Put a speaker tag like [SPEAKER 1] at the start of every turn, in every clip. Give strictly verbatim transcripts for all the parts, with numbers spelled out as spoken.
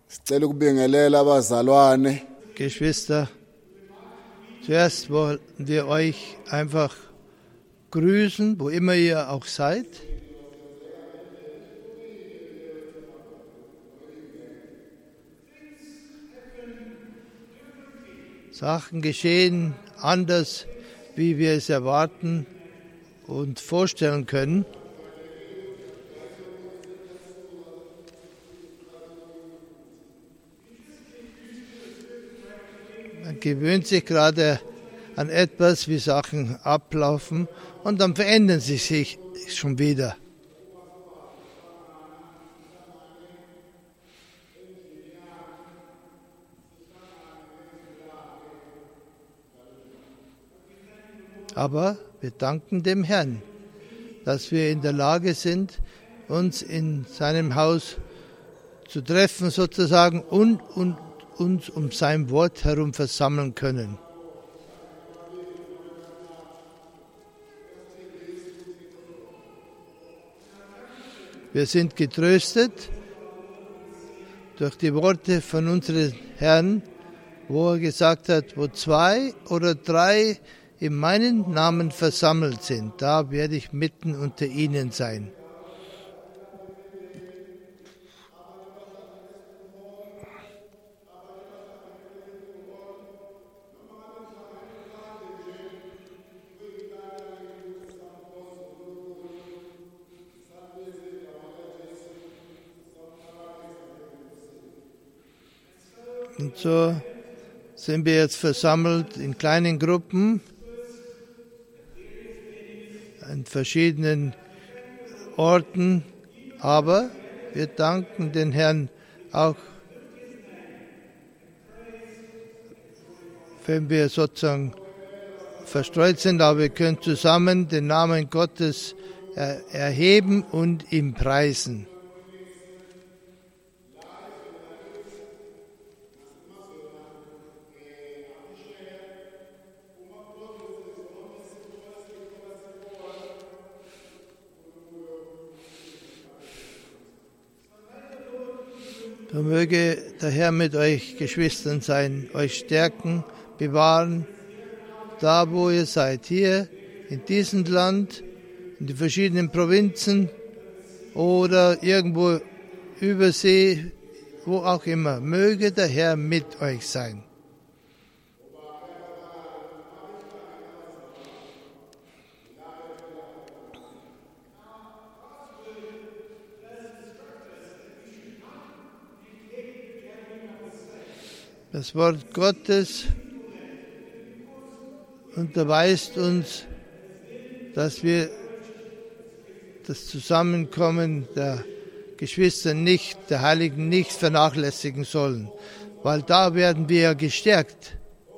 [SPEAKER 1] Sicela ukubingelela abazalwane.
[SPEAKER 2] Geschwister, zuerst wollen wir euch einfach grüßen, wo immer ihr auch seid. Sachen geschehen anders, wie wir es erwarten und vorstellen können. Man gewöhnt sich gerade an etwas, wie Sachen ablaufen, und dann verändern sie sich schon wieder. Aber wir danken dem Herrn, dass wir in der Lage sind, uns in seinem Haus zu treffen sozusagen und, und uns um sein Wort herum versammeln können. Wir sind getröstet durch die Worte von unserem Herrn, wo er gesagt hat, wo zwei oder drei in meinen Namen versammelt sind, da werde ich mitten unter ihnen sein. Und so sind wir jetzt versammelt in kleinen Gruppen, an verschiedenen Orten, aber wir danken den Herrn auch, wenn wir sozusagen verstreut sind, aber wir können zusammen den Namen Gottes erheben und ihn preisen. So möge der Herr mit euch Geschwistern sein, euch stärken, bewahren, da wo ihr seid, hier in diesem Land, in den verschiedenen Provinzen oder irgendwo über See, wo auch immer. Möge der Herr mit euch sein. Das Wort Gottes unterweist uns, dass wir das Zusammenkommen der Geschwister nicht, der Heiligen nicht vernachlässigen sollen, weil da werden wir ja gestärkt.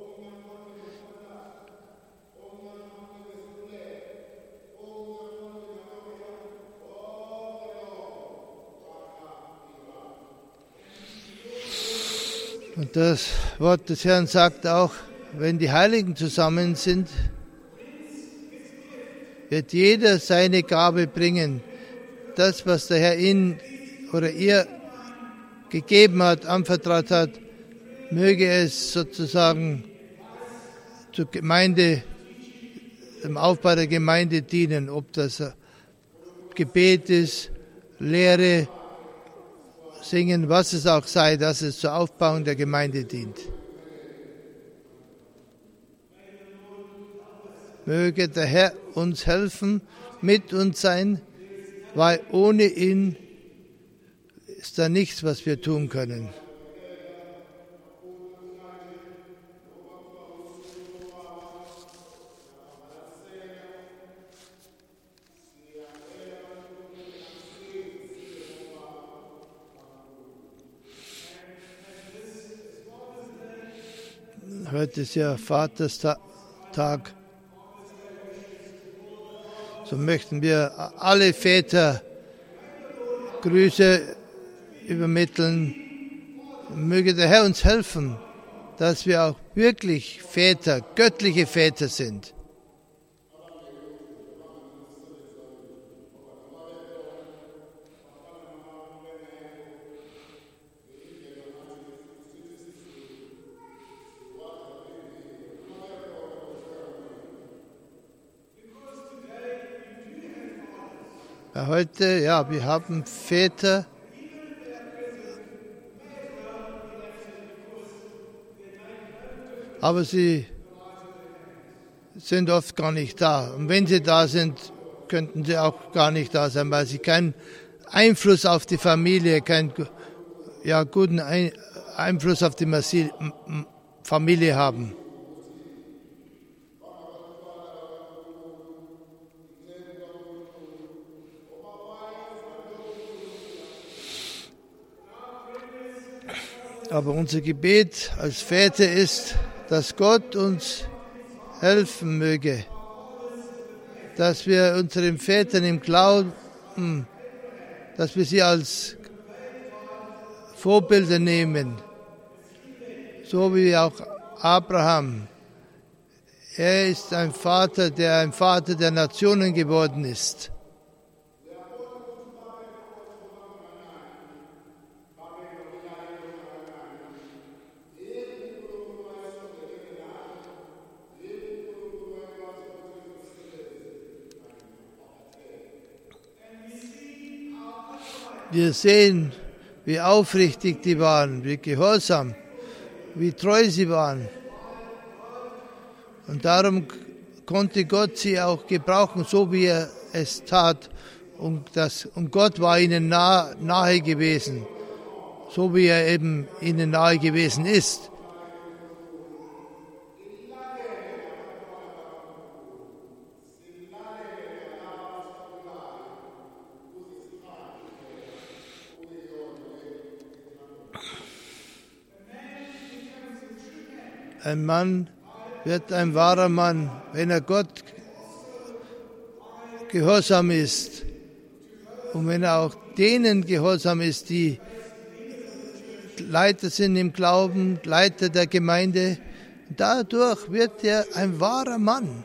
[SPEAKER 2] Und das Wort des Herrn sagt auch, wenn die Heiligen zusammen sind, wird jeder seine Gabe bringen. Das, was der Herr ihnen oder ihr gegeben hat, anvertraut hat, möge es sozusagen zur Gemeinde, dem Aufbau der Gemeinde dienen, ob das Gebet ist, Lehre, Singen, was es auch sei, dass es zur Aufbauung der Gemeinde dient. Möge der Herr uns helfen, mit uns sein, weil ohne ihn ist da nichts, was wir tun können. Heute ist ja Vaterstag. So möchten wir alle Väter Grüße übermitteln. Möge der Herr uns helfen, dass wir auch wirklich Väter, göttliche Väter sind. Heute, ja, wir haben Väter, aber sie sind oft gar nicht da. Und wenn sie da sind, könnten sie auch gar nicht da sein, weil sie keinen Einfluss auf die Familie, keinen ja, guten Ein- Einfluss auf die Masi- M- Familie haben. Aber unser Gebet als Väter ist, dass Gott uns helfen möge, dass wir unseren Vätern im Glauben, dass wir sie als Vorbilder nehmen, so wie auch Abraham. Er ist ein Vater, der ein Vater der Nationen geworden ist. Wir sehen, wie aufrichtig die waren, wie gehorsam, wie treu sie waren. Und darum konnte Gott sie auch gebrauchen, so wie er es tat. Und, das, und Gott war ihnen nah, nahe gewesen, so wie er eben ihnen nahe gewesen ist. Ein Mann wird ein wahrer Mann, wenn er Gott gehorsam ist und wenn er auch denen gehorsam ist, die Leiter sind im Glauben, Leiter der Gemeinde. Dadurch wird er ein wahrer Mann.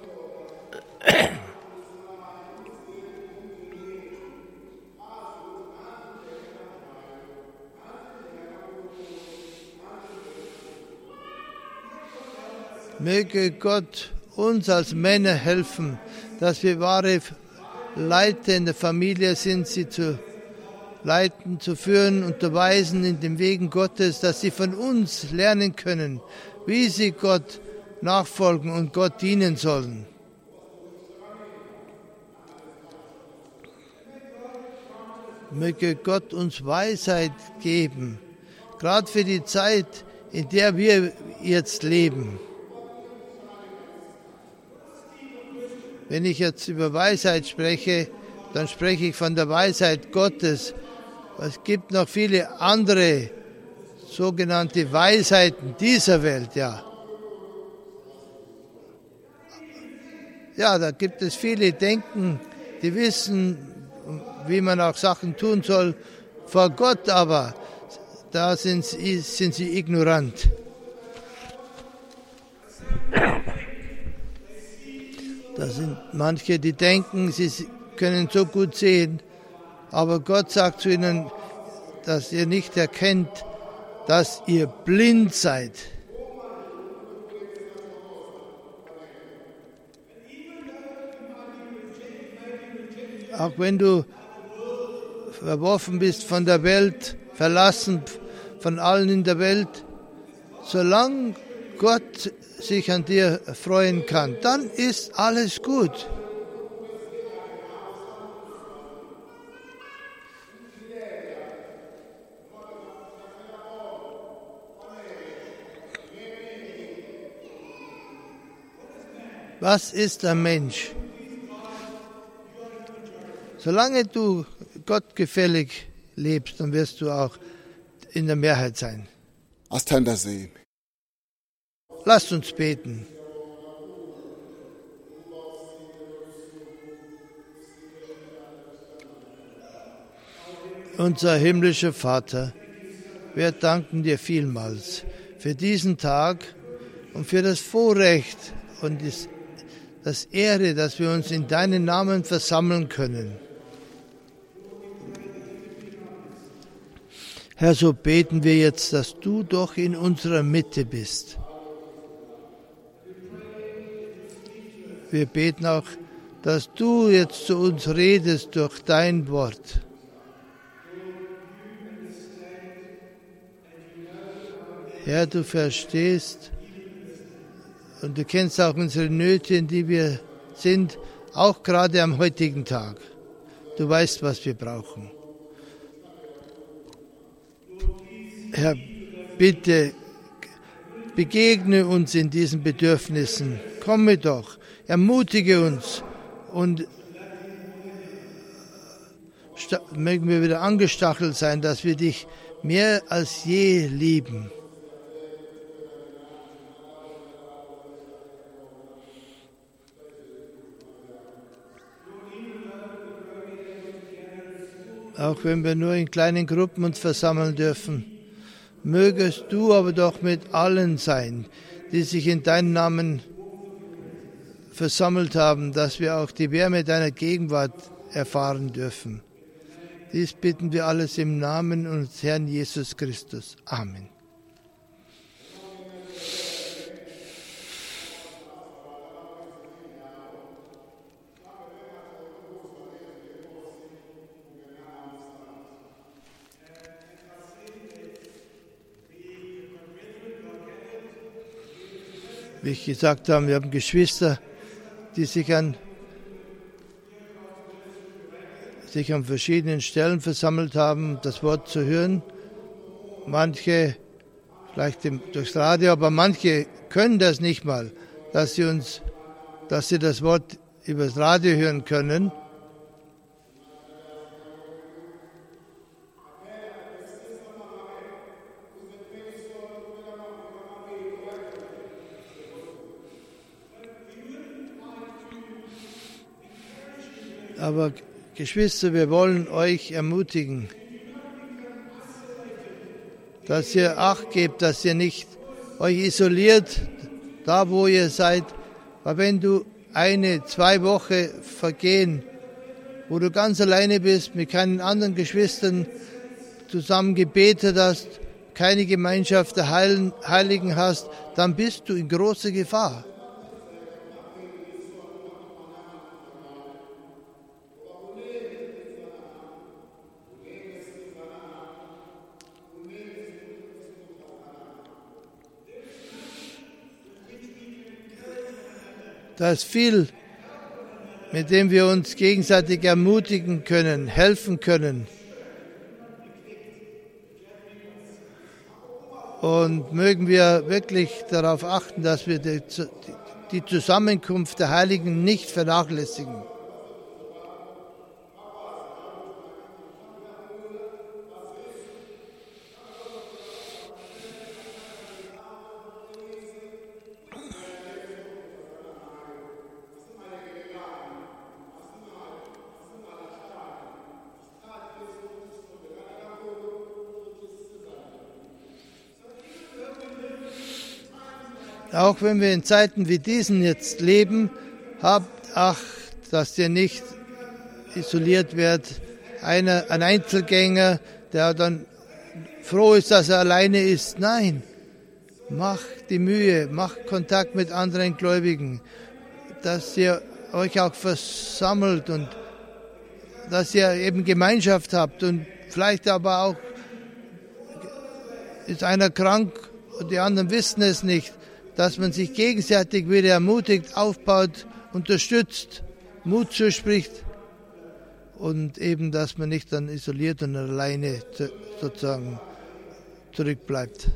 [SPEAKER 2] Möge Gott uns als Männer helfen, dass wir wahre Leiter in der Familie sind, sie zu leiten, zu führen, unterweisen in den Wegen Gottes, dass sie von uns lernen können, wie sie Gott nachfolgen und Gott dienen sollen. Möge Gott uns Weisheit geben, gerade für die Zeit, in der wir jetzt leben. Wenn ich jetzt über Weisheit spreche, dann spreche ich von der Weisheit Gottes. Es gibt noch viele andere sogenannte Weisheiten dieser Welt, ja. Ja, da gibt es viele Denken, die wissen, wie man auch Sachen tun soll. Vor Gott aber, da sind sie, sind sie ignorant. Da sind manche, die denken, sie können so gut sehen, aber Gott sagt zu ihnen, dass ihr nicht erkennt, dass ihr blind seid. Auch wenn du verworfen bist von der Welt, verlassen von allen in der Welt, solange Gott sich an dir freuen kann, dann ist alles gut. Was ist ein Mensch? Solange du gottgefällig lebst, dann wirst du auch in der Mehrheit sein.
[SPEAKER 1] Asithandazeni.
[SPEAKER 2] Lasst uns beten. Unser himmlischer Vater, wir danken dir vielmals für diesen Tag und für das Vorrecht und das, das Ehre, dass wir uns in deinen Namen versammeln können. Herr, so beten wir jetzt, dass du doch in unserer Mitte bist. Wir beten auch, dass du jetzt zu uns redest durch dein Wort. Herr, du verstehst und du kennst auch unsere Nöte, in die wir sind, auch gerade am heutigen Tag. Du weißt, was wir brauchen. Herr, bitte begegne uns in diesen Bedürfnissen. Komme doch, ermutige uns und mögen wir wieder angestachelt sein, dass wir dich mehr als je lieben. Auch wenn wir nur in kleinen Gruppen uns versammeln dürfen, mögest du aber doch mit allen sein, die sich in deinem Namen versammelt haben, dass wir auch die Wärme deiner Gegenwart erfahren dürfen. Dies bitten wir alles im Namen unseres Herrn Jesus Christus. Amen. Wie ich gesagt habe, wir haben Geschwister, die sich an, sich an verschiedenen Stellen versammelt haben, das Wort zu hören. Manche vielleicht durchs Radio, aber manche können das nicht mal, dass sie uns, dass sie das Wort übers Radio hören können. Aber Geschwister, wir wollen euch ermutigen, dass ihr Acht gebt, dass ihr nicht euch isoliert, da wo ihr seid. Weil wenn du eine, zwei Wochen vergehen, wo du ganz alleine bist, mit keinen anderen Geschwistern zusammen gebetet hast, keine Gemeinschaft der Heiligen hast, dann bist du in großer Gefahr. Da ist viel, mit dem wir uns gegenseitig ermutigen können, helfen können. Und mögen wir wirklich darauf achten, dass wir die, die Zusammenkunft der Heiligen nicht vernachlässigen. Auch wenn wir in Zeiten wie diesen jetzt leben, habt Acht, dass ihr nicht isoliert werdet. Einer, ein Einzelgänger, der dann froh ist, dass er alleine ist. Nein, macht die Mühe, macht Kontakt mit anderen Gläubigen, dass ihr euch auch versammelt und dass ihr eben Gemeinschaft habt. Und vielleicht aber auch ist einer krank und die anderen wissen es nicht, dass man sich gegenseitig wieder ermutigt, aufbaut, unterstützt, Mut zuspricht und eben, dass man nicht dann isoliert und alleine sozusagen zurückbleibt.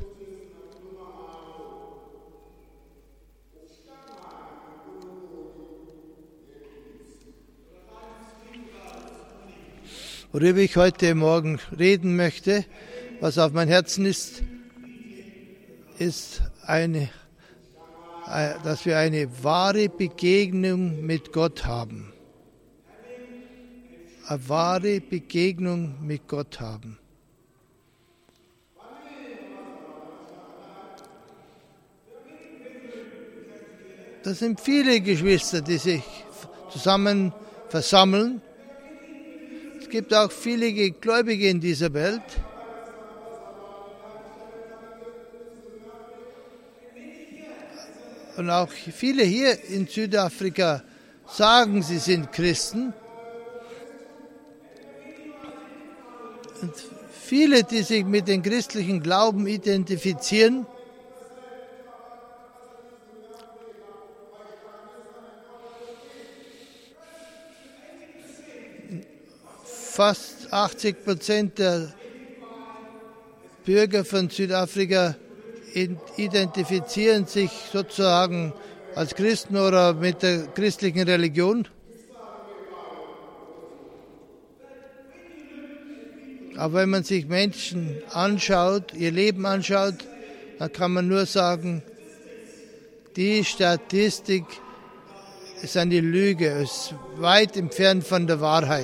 [SPEAKER 2] Worüber ich heute Morgen reden möchte, was auf mein Herzen ist, ist eine dass wir eine wahre Begegnung mit Gott haben. Eine wahre Begegnung mit Gott haben. Das sind viele Geschwister, die sich zusammen versammeln. Es gibt auch viele Gläubige in dieser Welt. Und auch viele hier in Südafrika sagen, sie sind Christen. Und viele, die sich mit dem christlichen Glauben identifizieren, fast achtzig Prozent der Bürger von Südafrika identifizieren sich sozusagen als Christen oder mit der christlichen Religion. Aber wenn man sich Menschen anschaut, ihr Leben anschaut, dann kann man nur sagen, die Statistik ist eine Lüge, ist weit entfernt von der Wahrheit.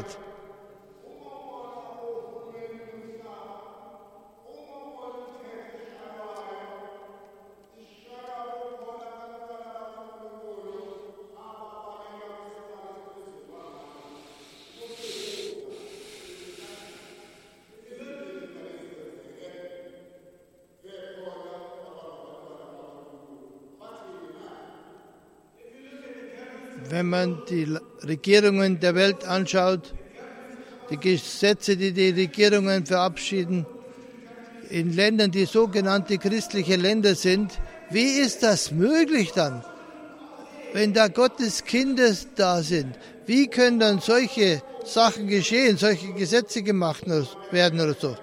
[SPEAKER 2] Wenn man die Regierungen der Welt anschaut, die Gesetze, die die Regierungen verabschieden, in Ländern, die sogenannte christliche Länder sind, wie ist das möglich dann, wenn da Gottes Kinder da sind? Wie können dann solche Sachen geschehen, solche Gesetze gemacht werden oder so?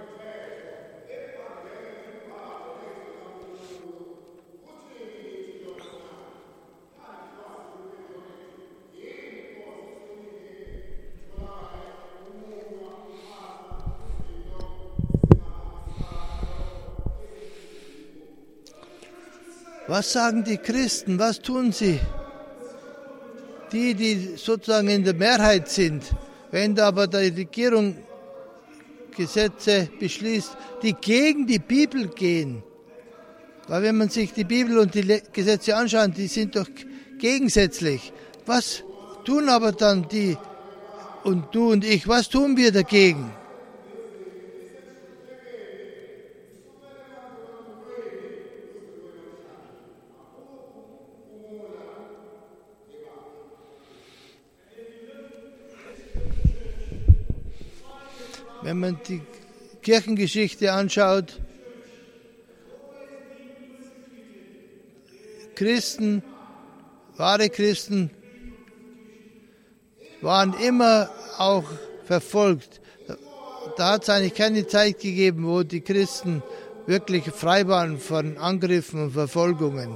[SPEAKER 2] Was sagen die Christen? Was tun sie? Die, die sozusagen in der Mehrheit sind, wenn da aber die Regierung Gesetze beschließt, die gegen die Bibel gehen. Weil wenn man sich die Bibel und die Gesetze anschaut, die sind doch gegensätzlich. Was tun aber dann die und du und ich, was tun wir dagegen? Wenn man die Kirchengeschichte anschaut, Christen, wahre Christen, waren immer auch verfolgt. Da hat es eigentlich keine Zeit gegeben, wo die Christen wirklich frei waren von Angriffen und Verfolgungen.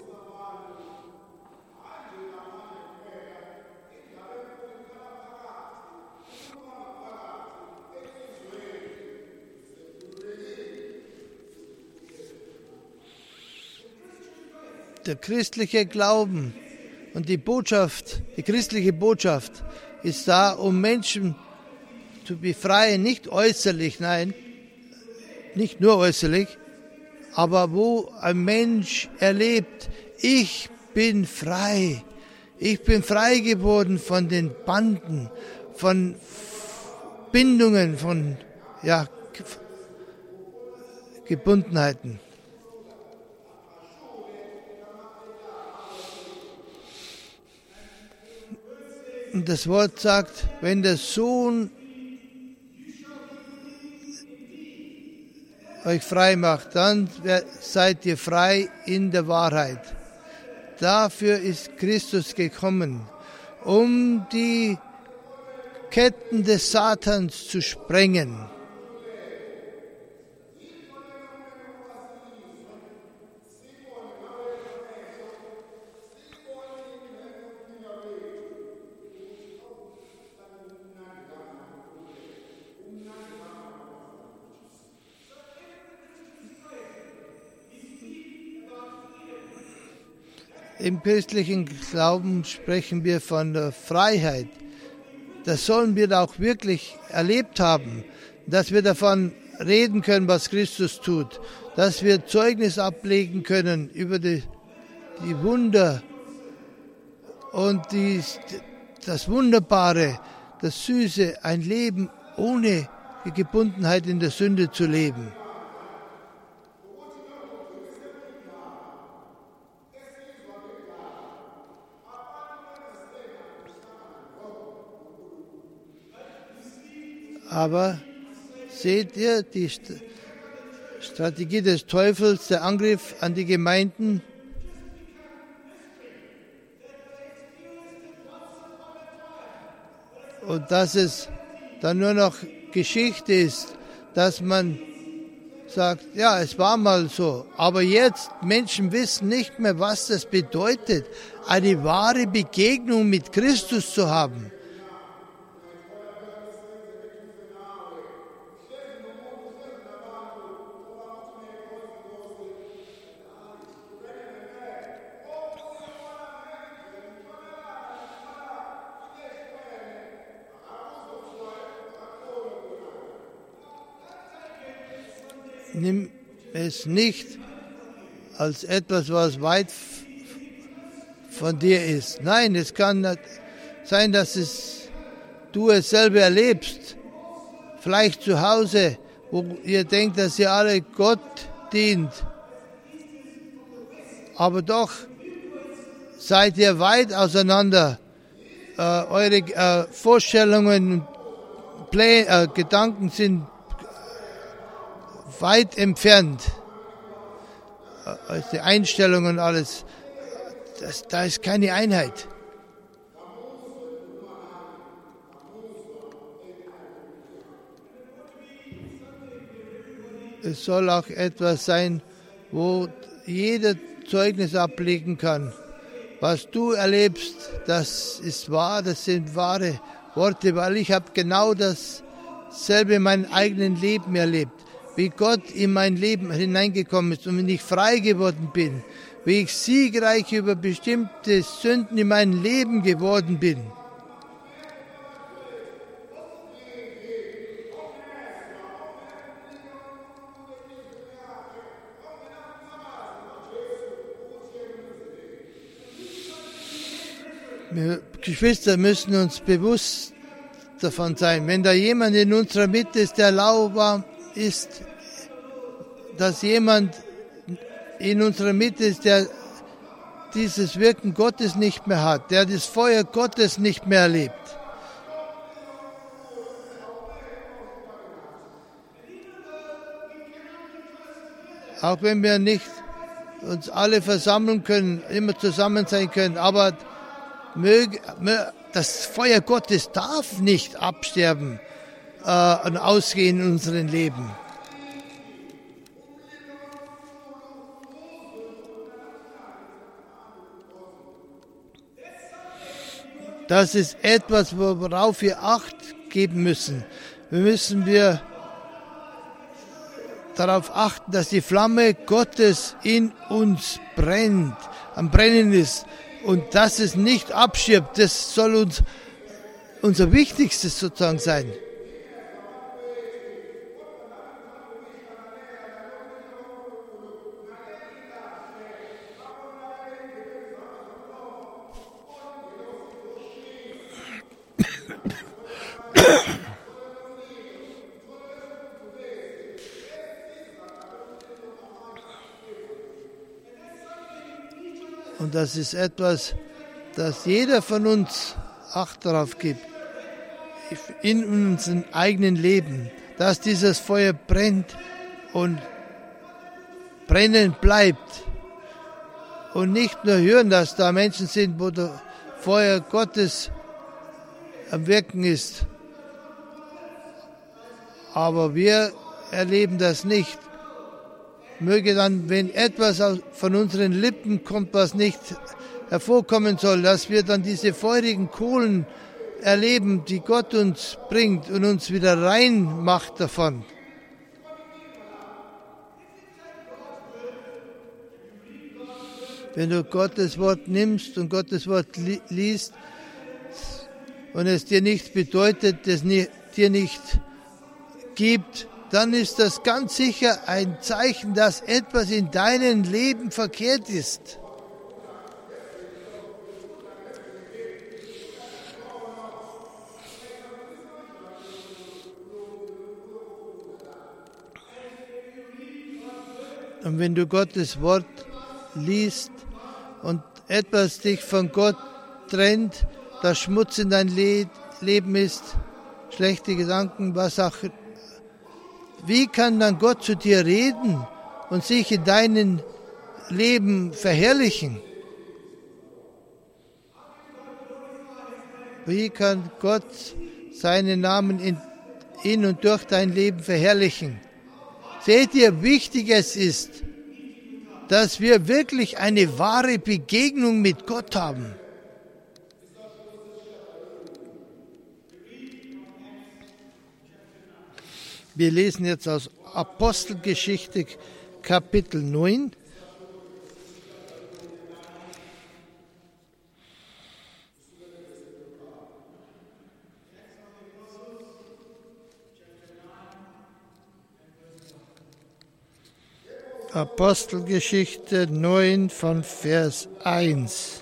[SPEAKER 2] Der christliche Glauben und die Botschaft, die christliche Botschaft ist da, um Menschen zu befreien, nicht äußerlich, nein, nicht nur äußerlich, aber wo ein Mensch erlebt, ich bin frei, ich bin frei geworden von den Banden, von Bindungen, von ja, Gebundenheiten. Und das Wort sagt, wenn der Sohn euch frei macht, dann seid ihr frei in der Wahrheit. Dafür ist Christus gekommen, um die Ketten des Satans zu sprengen. Im christlichen Glauben sprechen wir von der Freiheit. Das sollen wir auch wirklich erlebt haben, dass wir davon reden können, was Christus tut, dass wir Zeugnis ablegen können über die, die Wunder und die, das Wunderbare, das Süße, ein Leben ohne die Gebundenheit in der Sünde zu leben. Aber seht ihr die St- Strategie des Teufels, der Angriff an die Gemeinden? Und dass es dann nur noch Geschichte ist, dass man sagt, ja, es war mal so. Aber jetzt, Menschen wissen nicht mehr, was das bedeutet, eine wahre Begegnung mit Christus zu haben. Nimm es nicht als etwas, was weit von dir ist. Nein, es kann sein, dass es, du es selber erlebst. Vielleicht zu Hause, wo ihr denkt, dass ihr alle Gott dient. Aber doch seid ihr weit auseinander. Äh, eure äh, Vorstellungen, Plä- äh, Gedanken sind weit entfernt, als die Einstellungen und alles, das, da ist keine Einheit. Es soll auch etwas sein, wo jeder Zeugnis ablegen kann. Was du erlebst, das ist wahr, das sind wahre Worte, weil ich habe genau dasselbe in meinem eigenen Leben erlebt. Wie Gott in mein Leben hineingekommen ist und wenn ich frei geworden bin, wie ich siegreich über bestimmte Sünden in meinem Leben geworden bin. Wir Geschwister müssen uns bewusst davon sein, wenn da jemand in unserer Mitte ist, der lauwarm ist, dass jemand in unserer Mitte ist, der dieses Wirken Gottes nicht mehr hat, der das Feuer Gottes nicht mehr erlebt. Auch wenn wir nicht uns alle versammeln können, immer zusammen sein können, aber möge, das Feuer Gottes darf nicht absterben und ausgehen in unserem Leben. Das ist etwas, worauf wir Acht geben müssen. Wir müssen wir darauf achten, dass die Flamme Gottes in uns brennt, am Brennen ist und dass es nicht abstirbt. Das soll uns unser Wichtigstes sozusagen sein. Und das ist etwas, dass jeder von uns Acht darauf gibt, in unserem eigenen Leben, dass dieses Feuer brennt und brennen bleibt. Und nicht nur hören, dass da Menschen sind, wo das Feuer Gottes am Wirken ist. Aber wir erleben das nicht. Möge dann, wenn etwas von unseren Lippen kommt, was nicht hervorkommen soll, dass wir dann diese feurigen Kohlen erleben, die Gott uns bringt und uns wieder rein macht davon. Wenn du Gottes Wort nimmst und Gottes Wort li- liest und es dir nichts bedeutet, es ni- dir nicht gibt, dann ist das ganz sicher ein Zeichen, dass etwas in deinem Leben verkehrt ist. Und wenn du Gottes Wort liest und etwas dich von Gott trennt, das Schmutz in dein Le- Leben ist, schlechte Gedanken, was auch. Wie kann dann Gott zu dir reden und sich in deinem Leben verherrlichen? Wie kann Gott seinen Namen in, in und durch dein Leben verherrlichen? Seht ihr, wie wichtig es ist, dass wir wirklich eine wahre Begegnung mit Gott haben. Wir lesen jetzt aus Apostelgeschichte Kapitel neun. Apostelgeschichte neun von Vers eins.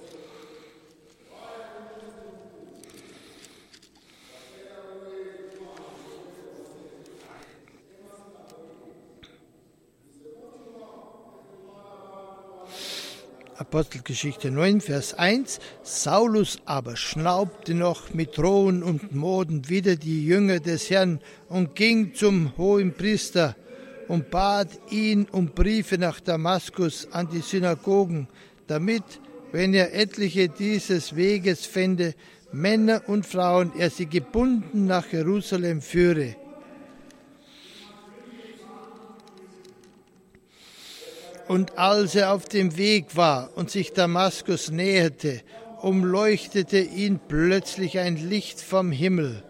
[SPEAKER 2] Apostelgeschichte neun, Vers eins. Saulus aber schnaubte noch mit Drohen und Moden wider die Jünger des Herrn und ging zum Hohenpriester und bat ihn um Briefe nach Damaskus an die Synagogen, damit, wenn er etliche dieses Weges fände, Männer und Frauen, er sie gebunden nach Jerusalem führe. Und als er auf dem Weg war und sich Damaskus näherte, umleuchtete ihn plötzlich ein Licht vom Himmel.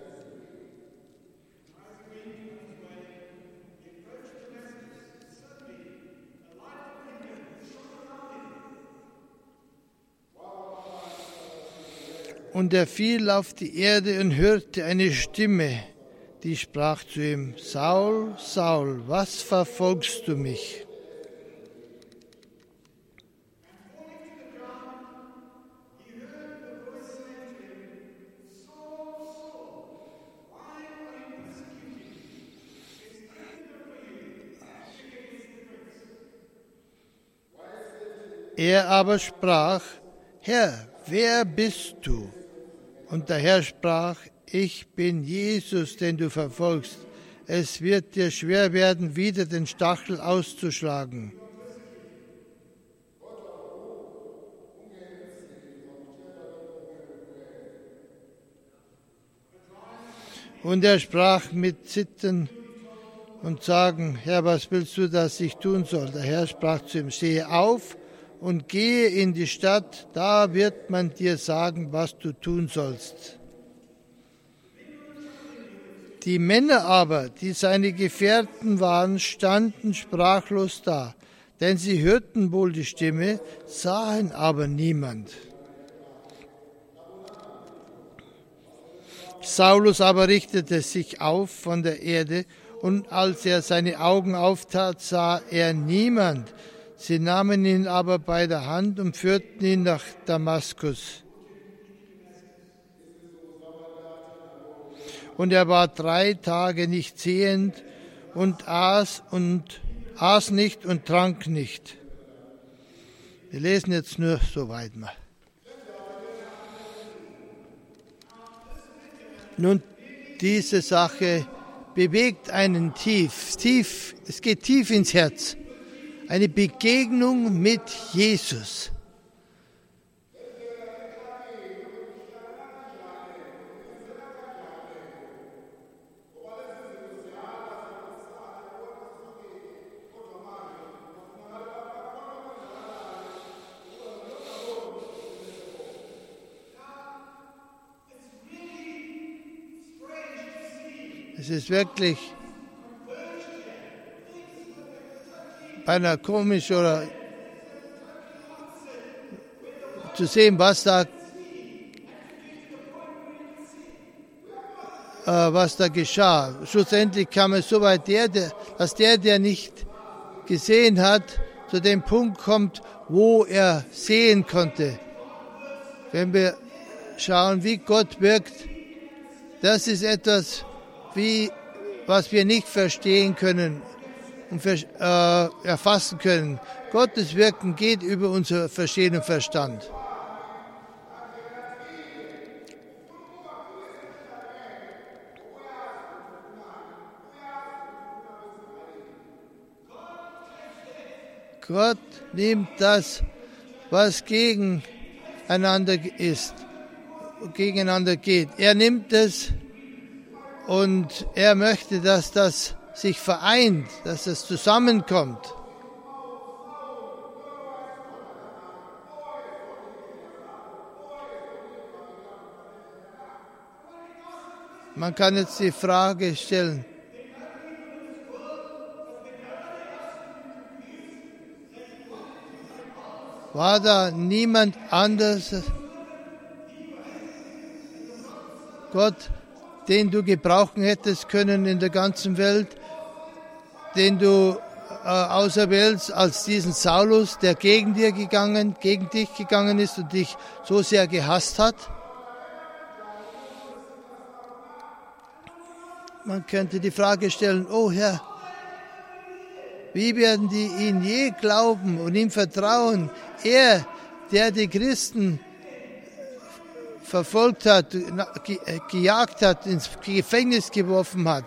[SPEAKER 2] Und er fiel auf die Erde und hörte eine Stimme, die sprach zu ihm: Saul, Saul, was verfolgst du mich? Er aber sprach: Herr, wer bist du? Und der Herr sprach: Ich bin Jesus, den du verfolgst. Es wird dir schwer werden, wieder den Stachel auszuschlagen. Und er sprach mit Zittern und Sagen: Herr, was willst du, dass ich tun soll? Der Herr sprach zu ihm: Stehe auf und gehe in die Stadt, da wird man dir sagen, was du tun sollst. Die Männer aber, die seine Gefährten waren, standen sprachlos da, denn sie hörten wohl die Stimme, sahen aber niemand. Saulus aber richtete sich auf von der Erde, und als er seine Augen auftat, sah er niemand. Sie nahmen ihn aber bei der Hand und führten ihn nach Damaskus. Und er war drei Tage nicht sehend und aß und aß nicht und trank nicht. Wir lesen jetzt nur so weit mal. Nun, diese Sache bewegt einen tief, tief, es geht tief ins Herz. Eine Begegnung mit Jesus. Es ist wirklich beinahe komisch oder zu sehen, was da, äh, was da geschah. Schlussendlich kam es so weit, der, der, dass der, der nicht gesehen hat, zu dem Punkt kommt, wo er sehen konnte. Wenn wir schauen, wie Gott wirkt, das ist etwas, wie, was wir nicht verstehen können und äh, erfassen können. Gottes Wirken geht über unser Verstehen und Verstand. Gott nimmt das, was gegeneinander ist, gegeneinander geht. Er nimmt es und er möchte, dass das sich vereint, dass es zusammenkommt. Man kann jetzt die Frage stellen, war da niemand anders, Gott, den du gebrauchen hättest können in der ganzen Welt, den du äh, auserwählst als diesen Saulus, der gegen dir gegangen, gegen dich gegangen ist und dich so sehr gehasst hat? Man könnte die Frage stellen, oh Herr, wie werden die ihn je glauben und ihm vertrauen? Er, der die Christen verfolgt hat, gejagt hat, ins Gefängnis geworfen hat.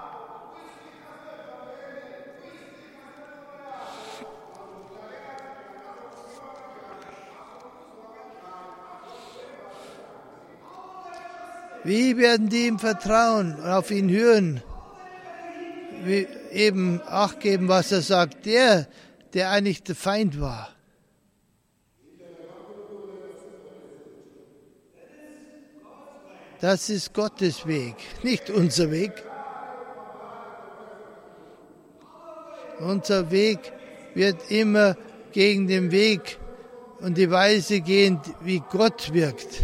[SPEAKER 2] Wie werden die ihm vertrauen und auf ihn hören? Wie eben Acht geben, was er sagt. Der, der eigentlich der Feind war. Das ist Gottes Weg, nicht unser Weg. Unser Weg wird immer gegen den Weg und die Weise gehen, wie Gott wirkt.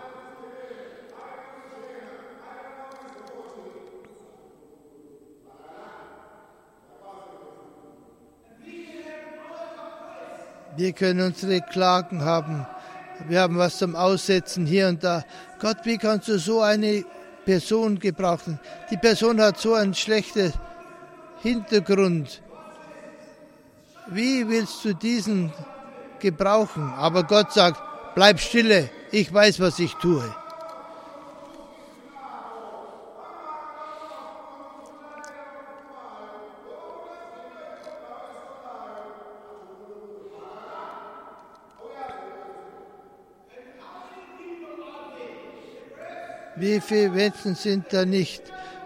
[SPEAKER 2] Wir können unsere Klagen haben. Wir haben was zum Aussetzen hier und da. Gott, wie kannst du so eine Person gebrauchen? Die Person hat so einen schlechten Hintergrund. Wie willst du diesen gebrauchen? Aber Gott sagt, bleib stille, ich weiß, was ich tue. Wie viele Menschen sind da nicht,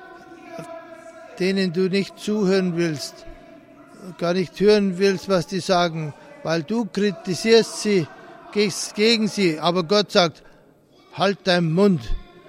[SPEAKER 2] denen du nicht zuhören willst, gar nicht hören willst, was die sagen, weil du kritisierst sie, gehst gegen sie, aber Gott sagt, halt deinen Mund.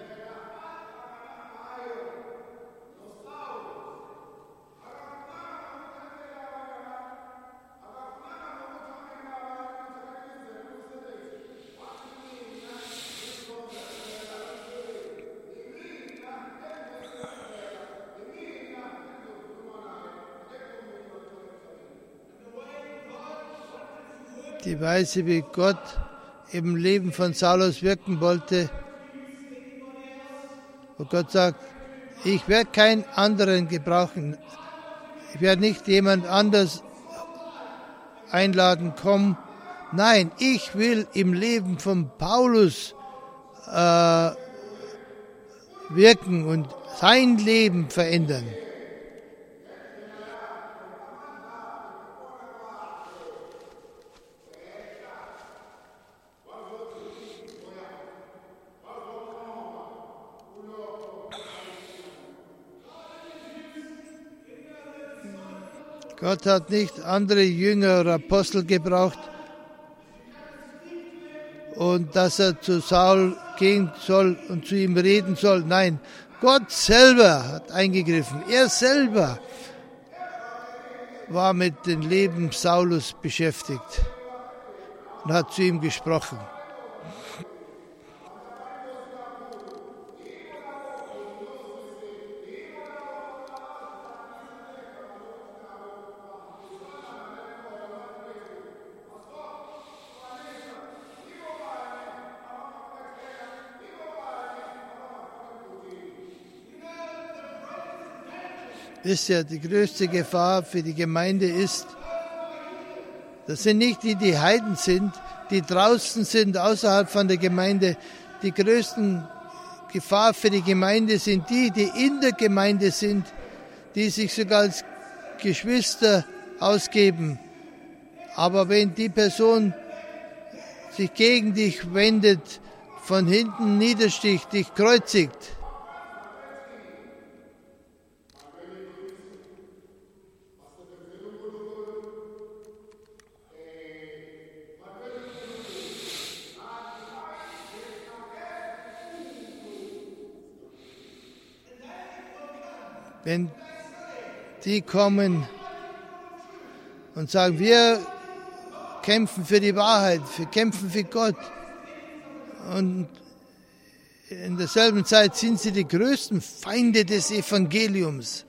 [SPEAKER 2] Die Weise, wie Gott im Leben von Saulus wirken wollte, wo Gott sagt, ich werde keinen anderen gebrauchen, ich werde nicht jemand anders einladen, komm. Nein, ich will im Leben von Paulus äh, wirken und sein Leben verändern. Gott hat nicht andere Jünger oder Apostel gebraucht und dass er zu Saul gehen soll und zu ihm reden soll. Nein, Gott selber hat eingegriffen. Er selber war mit dem Leben Saulus beschäftigt und hat zu ihm gesprochen. Wisst ihr, die größte Gefahr für die Gemeinde ist, das sind nicht die, die Heiden sind, die draußen sind, außerhalb von der Gemeinde. Die größten Gefahr für die Gemeinde sind die, die in der Gemeinde sind, die sich sogar als Geschwister ausgeben, Aber wenn die Person sich gegen dich wendet, von hinten niedersticht, dich kreuzigt, wenn die kommen und sagen, wir kämpfen für die Wahrheit, wir kämpfen für Gott, und in derselben Zeit sind sie die größten Feinde des Evangeliums.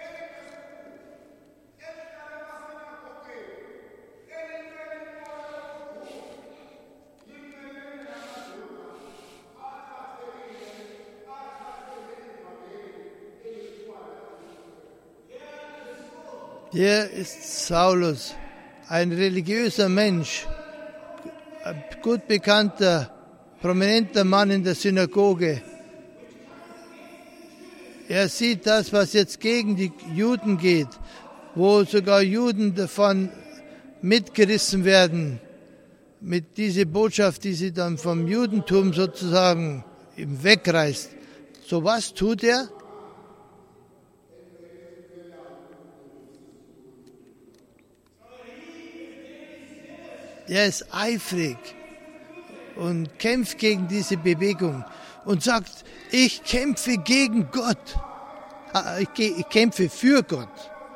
[SPEAKER 2] Hier ist Saulus, ein religiöser Mensch, ein gut bekannter, prominenter Mann in der Synagoge. Er sieht das, was jetzt gegen die Juden geht, wo sogar Juden davon mitgerissen werden, mit dieser Botschaft, die sie dann vom Judentum sozusagen wegreißt. So was tut er? Er ist eifrig und kämpft gegen diese Bewegung und sagt, ich kämpfe gegen Gott. Ich kämpfe für Gott.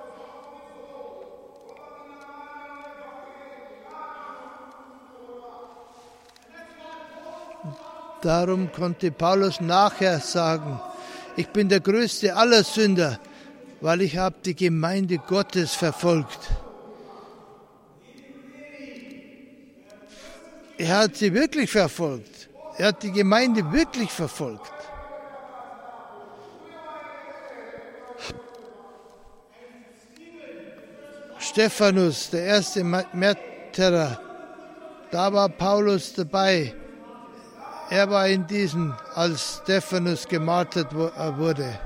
[SPEAKER 2] Darum konnte Paulus nachher sagen, ich bin der größte aller Sünder, weil ich habe die Gemeinde Gottes verfolgt. Er hat sie wirklich verfolgt. Er hat die Gemeinde wirklich verfolgt. Stephanus, der erste Märtyrer, da war Paulus dabei. Er war in diesem, als Stephanus gemartert wurde.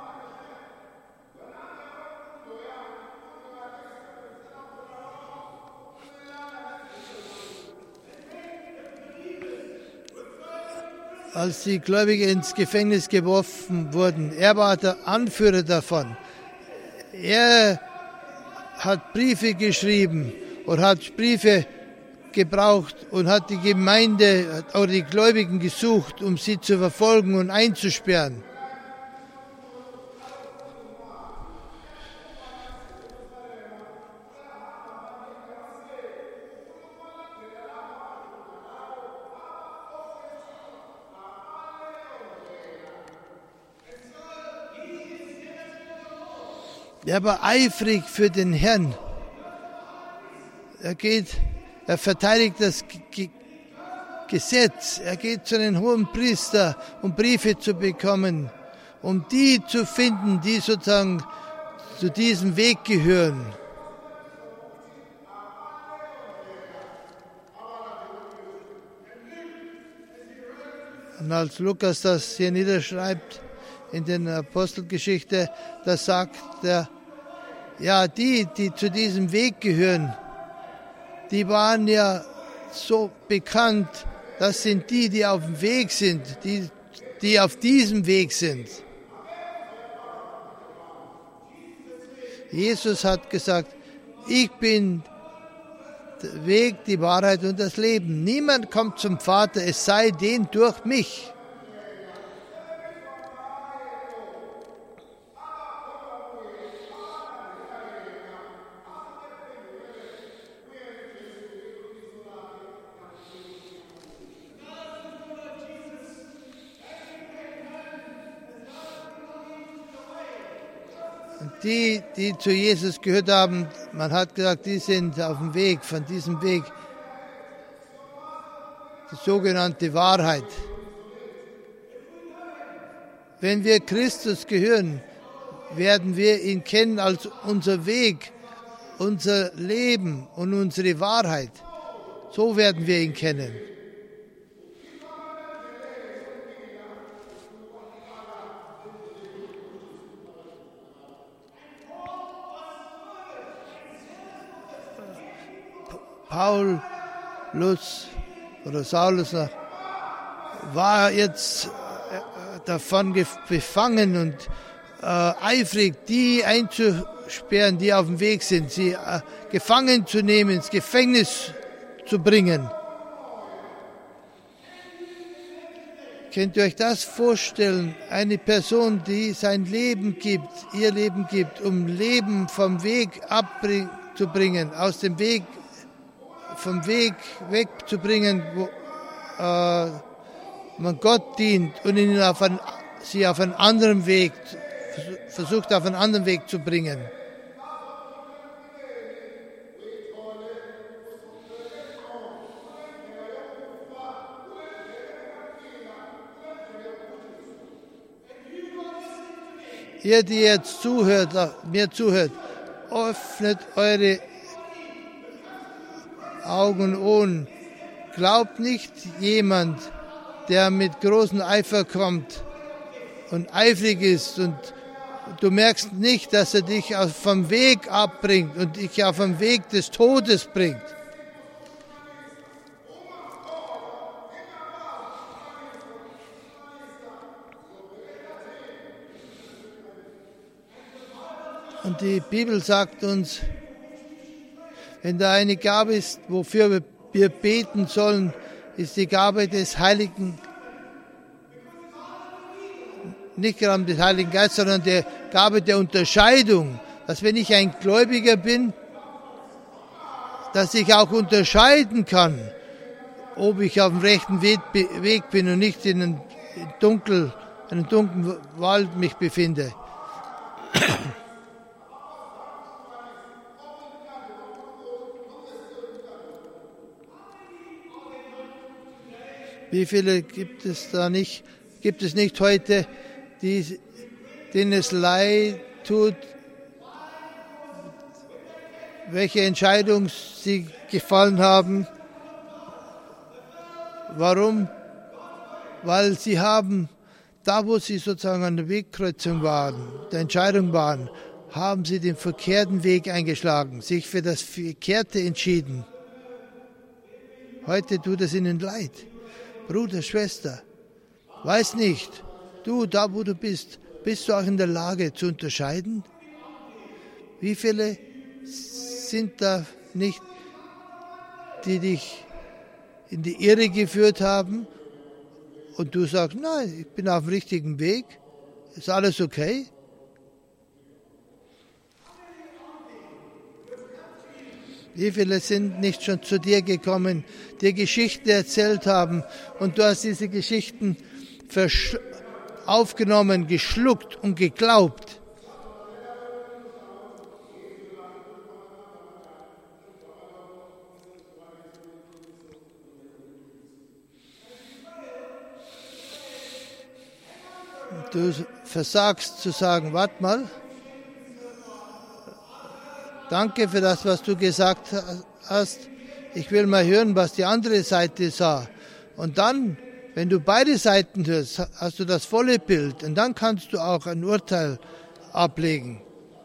[SPEAKER 2] Als die Gläubigen ins Gefängnis geworfen wurden, er war der Anführer davon. Er hat Briefe geschrieben und hat Briefe gebraucht und hat die Gemeinde oder die Gläubigen gesucht, um sie zu verfolgen und einzusperren. Er war eifrig für den Herrn. Er geht, er verteidigt das G- Gesetz. Er geht zu den hohen Priester, um Briefe zu bekommen, um die zu finden, die sozusagen zu diesem Weg gehören. Und als Lukas das hier niederschreibt in der Apostelgeschichte, da sagt er, ja, die, die zu diesem Weg gehören, die waren ja so bekannt, das sind die, die auf dem Weg sind, die, die auf diesem Weg sind. Jesus hat gesagt, ich bin der Weg, die Wahrheit und das Leben. Niemand kommt zum Vater, es sei denn durch mich. Die, die zu Jesus gehört haben, man hat gesagt, die sind auf dem Weg, von diesem Weg, die sogenannte Wahrheit. Wenn wir Christus gehören, werden wir ihn kennen als unser Weg, unser Leben und unsere Wahrheit. So werden wir ihn kennen. Paulus oder Saulus war jetzt davon befangen und äh, eifrig, die einzusperren, die auf dem Weg sind, sie äh, gefangen zu nehmen, ins Gefängnis zu bringen. Könnt ihr euch das vorstellen? Eine Person, die sein Leben gibt, ihr Leben gibt, um Leben vom Weg abzubringen, aus dem Weg, vom Weg wegzubringen, wo äh, man Gott dient und ihn auf einen, sie auf einen anderen Weg, versucht auf einen anderen Weg zu bringen. Ihr, die jetzt zuhört, mir zuhört, öffnet eure Augen und Ohren. Glaubt nicht jemand, der mit großem Eifer kommt und eifrig ist und du merkst nicht, dass er dich vom Weg abbringt und dich auf den Weg des Todes bringt. Und die Bibel sagt uns, wenn da eine Gabe ist, wofür wir beten sollen, ist die Gabe des Heiligen, nicht gerade des Heiligen Geistes, sondern die Gabe der Unterscheidung. Dass wenn ich ein Gläubiger bin, dass ich auch unterscheiden kann, ob ich auf dem rechten Weg bin und nicht in einem Dunkel, in einem dunklen Wald mich befinde. Wie viele gibt es da nicht, gibt es nicht heute, die, denen es leid tut, welche Entscheidung sie gefallen haben? Warum? Weil sie haben, da wo sie sozusagen an der Wegkreuzung waren, der Entscheidung waren, haben sie den verkehrten Weg eingeschlagen, sich für das Verkehrte entschieden. Heute tut es ihnen leid. Bruder, Schwester, weiß nicht, du, da wo du bist, bist du auch in der Lage zu unterscheiden? Wie viele sind da nicht, die dich in die Irre geführt haben und du sagst, nein, ich bin auf dem richtigen Weg, ist alles okay? Wie viele sind nicht schon zu dir gekommen, dir Geschichten erzählt haben und du hast diese Geschichten aufgenommen, geschluckt und geglaubt? Du versagst zu sagen, warte mal, danke für das, was du gesagt hast. Ich will mal hören, was die andere Seite sah. Und dann, wenn du beide Seiten hörst, hast du das volle Bild. Und dann kannst du auch ein Urteil ablegen.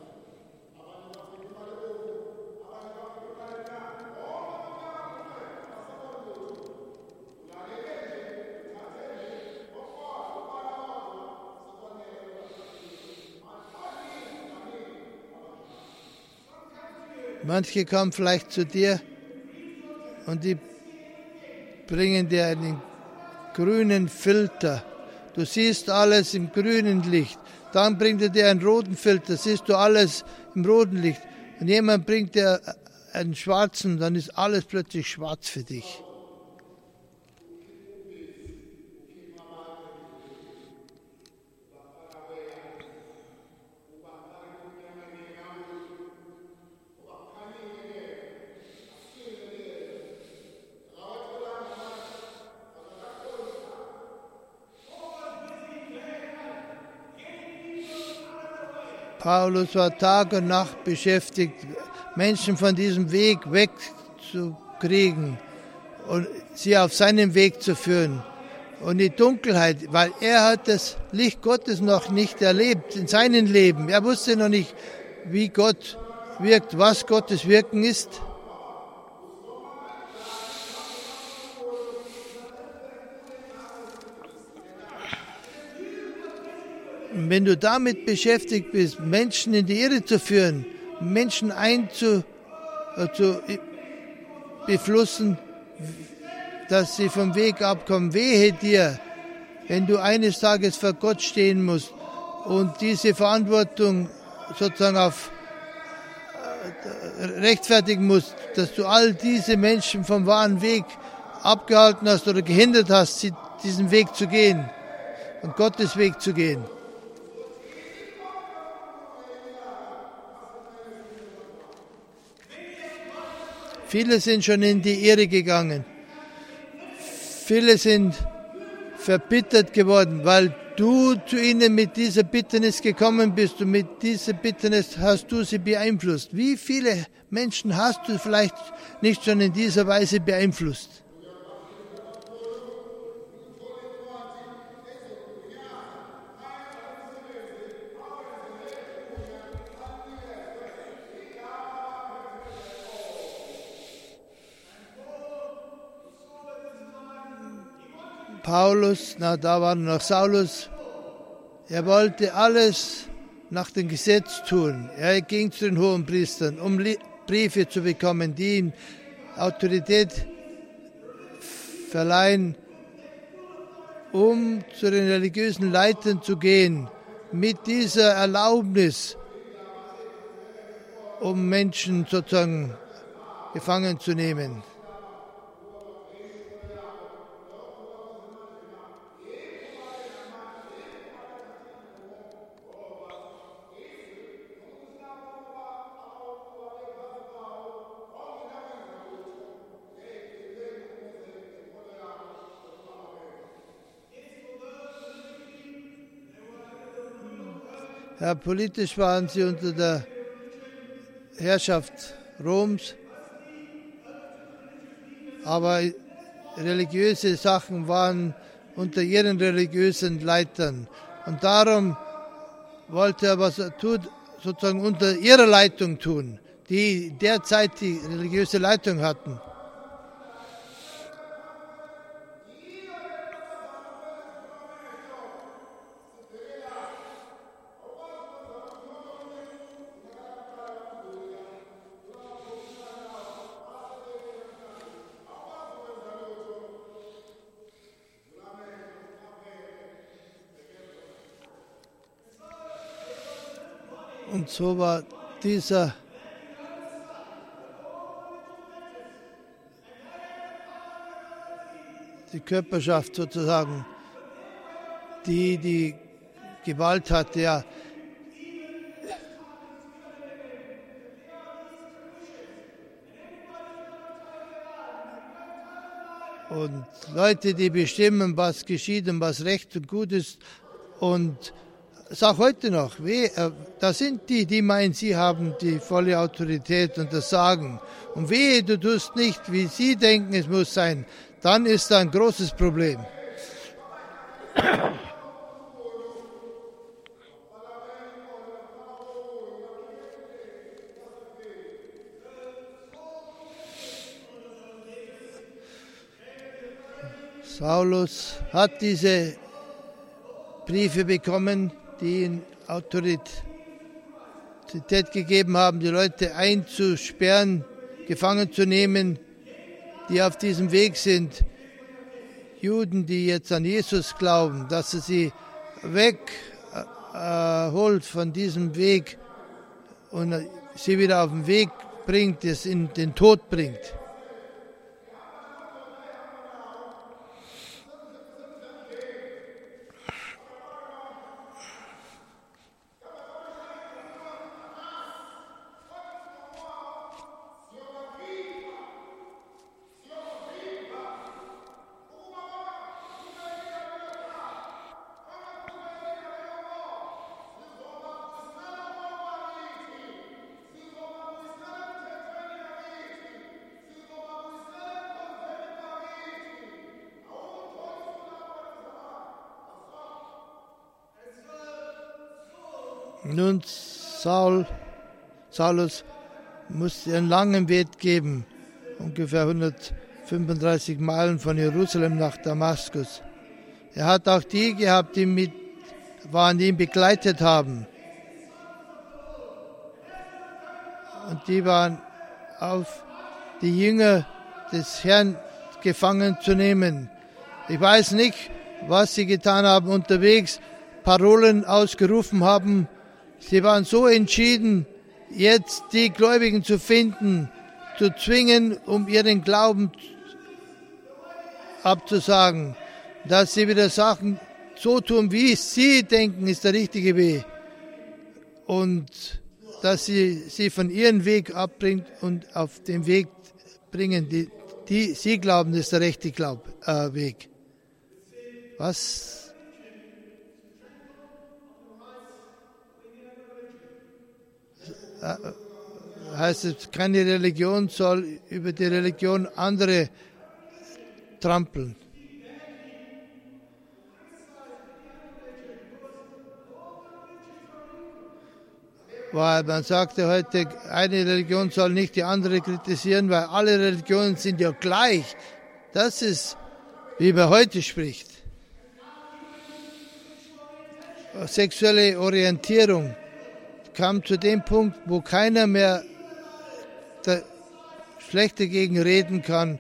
[SPEAKER 2] Manche kommen vielleicht zu dir und die bringen dir einen grünen Filter. Du siehst alles im grünen Licht. Dann bringt er dir einen roten Filter, siehst du alles im roten Licht. Und jemand bringt dir einen schwarzen, dann ist alles plötzlich schwarz für dich. Paulus war Tag und Nacht beschäftigt, Menschen von diesem Weg wegzukriegen und sie auf seinen Weg zu führen. Und die Dunkelheit, weil er hat das Licht Gottes noch nicht erlebt in seinem Leben. Er wusste noch nicht, wie Gott wirkt, was Gottes Wirken ist. Und wenn du damit beschäftigt bist, Menschen in die Irre zu führen, Menschen einzu, äh, zu beflussen, dass sie vom Weg abkommen, wehe dir, wenn du eines Tages vor Gott stehen musst und diese Verantwortung sozusagen auf äh, rechtfertigen musst, dass du all diese Menschen vom wahren Weg abgehalten hast oder gehindert hast, sie, diesen Weg zu gehen und Gottes Weg zu gehen. Viele sind schon in die Irre gegangen. Viele sind verbittert geworden, weil du zu ihnen mit dieser Bitternis gekommen bist und mit dieser Bitternis hast du sie beeinflusst. Wie viele Menschen hast du vielleicht nicht schon in dieser Weise beeinflusst? Paulus, na da war noch Saulus, er wollte alles nach dem Gesetz tun. Er ging zu den Hohenpriestern, um Briefe zu bekommen, die ihm Autorität verleihen, um zu den religiösen Leitern zu gehen, mit dieser Erlaubnis, um Menschen sozusagen gefangen zu nehmen. Ja, politisch waren sie unter der Herrschaft Roms, aber religiöse Sachen waren unter ihren religiösen Leitern. Und darum wollte er, was er tut, sozusagen unter ihrer Leitung tun, die derzeit die religiöse Leitung hatten. Und so war dieser die Körperschaft sozusagen, die die Gewalt hatte, ja. Und Leute, die bestimmen, was geschieht und was recht und gut ist. Und sag heute noch, da sind die, die meinen, sie haben die volle Autorität und das Sagen. Und wehe, du tust nicht, wie sie denken, es muss sein, dann ist da ein großes Problem. Saulus hat diese Briefe bekommen, die ihm Autorität gegeben haben, die Leute einzusperren, gefangen zu nehmen, die auf diesem Weg sind. Juden, die jetzt an Jesus glauben, dass er sie wegholt äh, von diesem Weg und sie wieder auf den Weg bringt, das in den Tod bringt. Nun, Saul, Saulus musste einen langen Weg geben, ungefähr hundertfünfunddreißig Meilen von Jerusalem nach Damaskus. Er hat auch die gehabt, die mit waren, die ihn begleitet haben. Und die waren auf die Jünger des Herrn gefangen zu nehmen. Ich weiß nicht, was sie getan haben unterwegs, Parolen ausgerufen haben. Sie waren so entschieden, jetzt die Gläubigen zu finden, zu zwingen, um ihren Glauben abzusagen, dass sie wieder Sachen so tun, wie sie denken, ist der richtige Weg. Und dass sie sie von ihrem Weg abbringt und auf den Weg bringen, die, die sie glauben, das ist der rechte Glaub, äh, Weg. Was? Äh, heißt es, keine Religion soll über die Religion andere trampeln. Weil man sagte heute, eine Religion soll nicht die andere kritisieren, weil alle Religionen sind ja gleich. Das ist, wie man heute spricht. Sexuelle Orientierung kam zu dem Punkt, wo keiner mehr schlecht dagegen reden kann.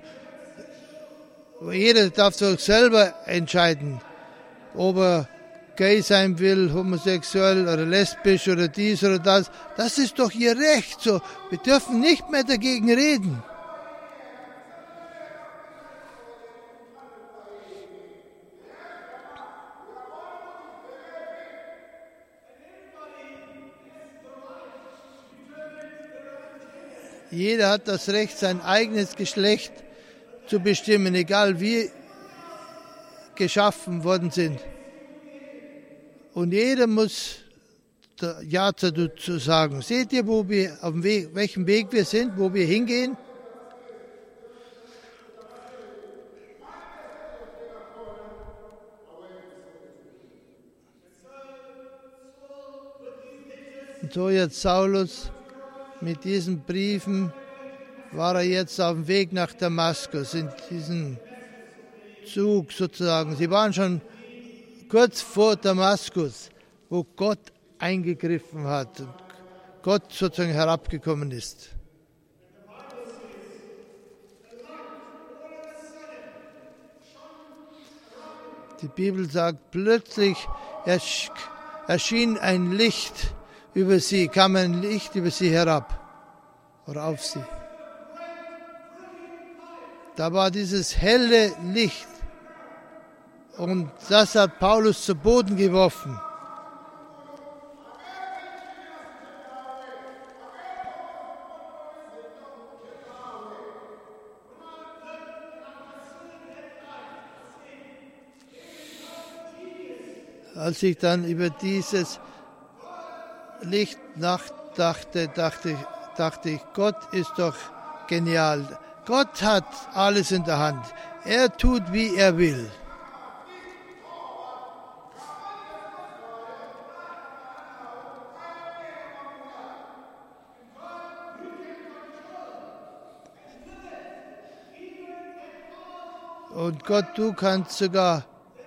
[SPEAKER 2] Jeder darf doch selber entscheiden, ob er gay sein will, homosexuell oder lesbisch oder dies oder das. Das ist doch ihr Recht. So, wir dürfen nicht mehr dagegen reden. Jeder hat das Recht, sein eigenes Geschlecht zu bestimmen, egal wie geschaffen worden sind. Und jeder muss Ja dazu sagen. Seht ihr, wo wir, auf dem Weg, welchem Weg wir sind, wo wir hingehen? Und so jetzt Saulus mit diesen Briefen war er jetzt auf dem Weg nach Damaskus, in diesem Zug sozusagen. Sie waren schon kurz vor Damaskus, wo Gott eingegriffen hat und Gott sozusagen herabgekommen ist. Die Bibel sagt, plötzlich erschien ein Licht über sie, kam ein Licht über sie herab oder auf sie. Da war dieses helle Licht und das hat Paulus zu Boden geworfen. Als ich dann über dieses Licht nachdachte, dachte, dachte ich, Gott ist doch genial. Gott hat alles in der Hand. Er tut, wie er will. Und Gott, du kannst sogar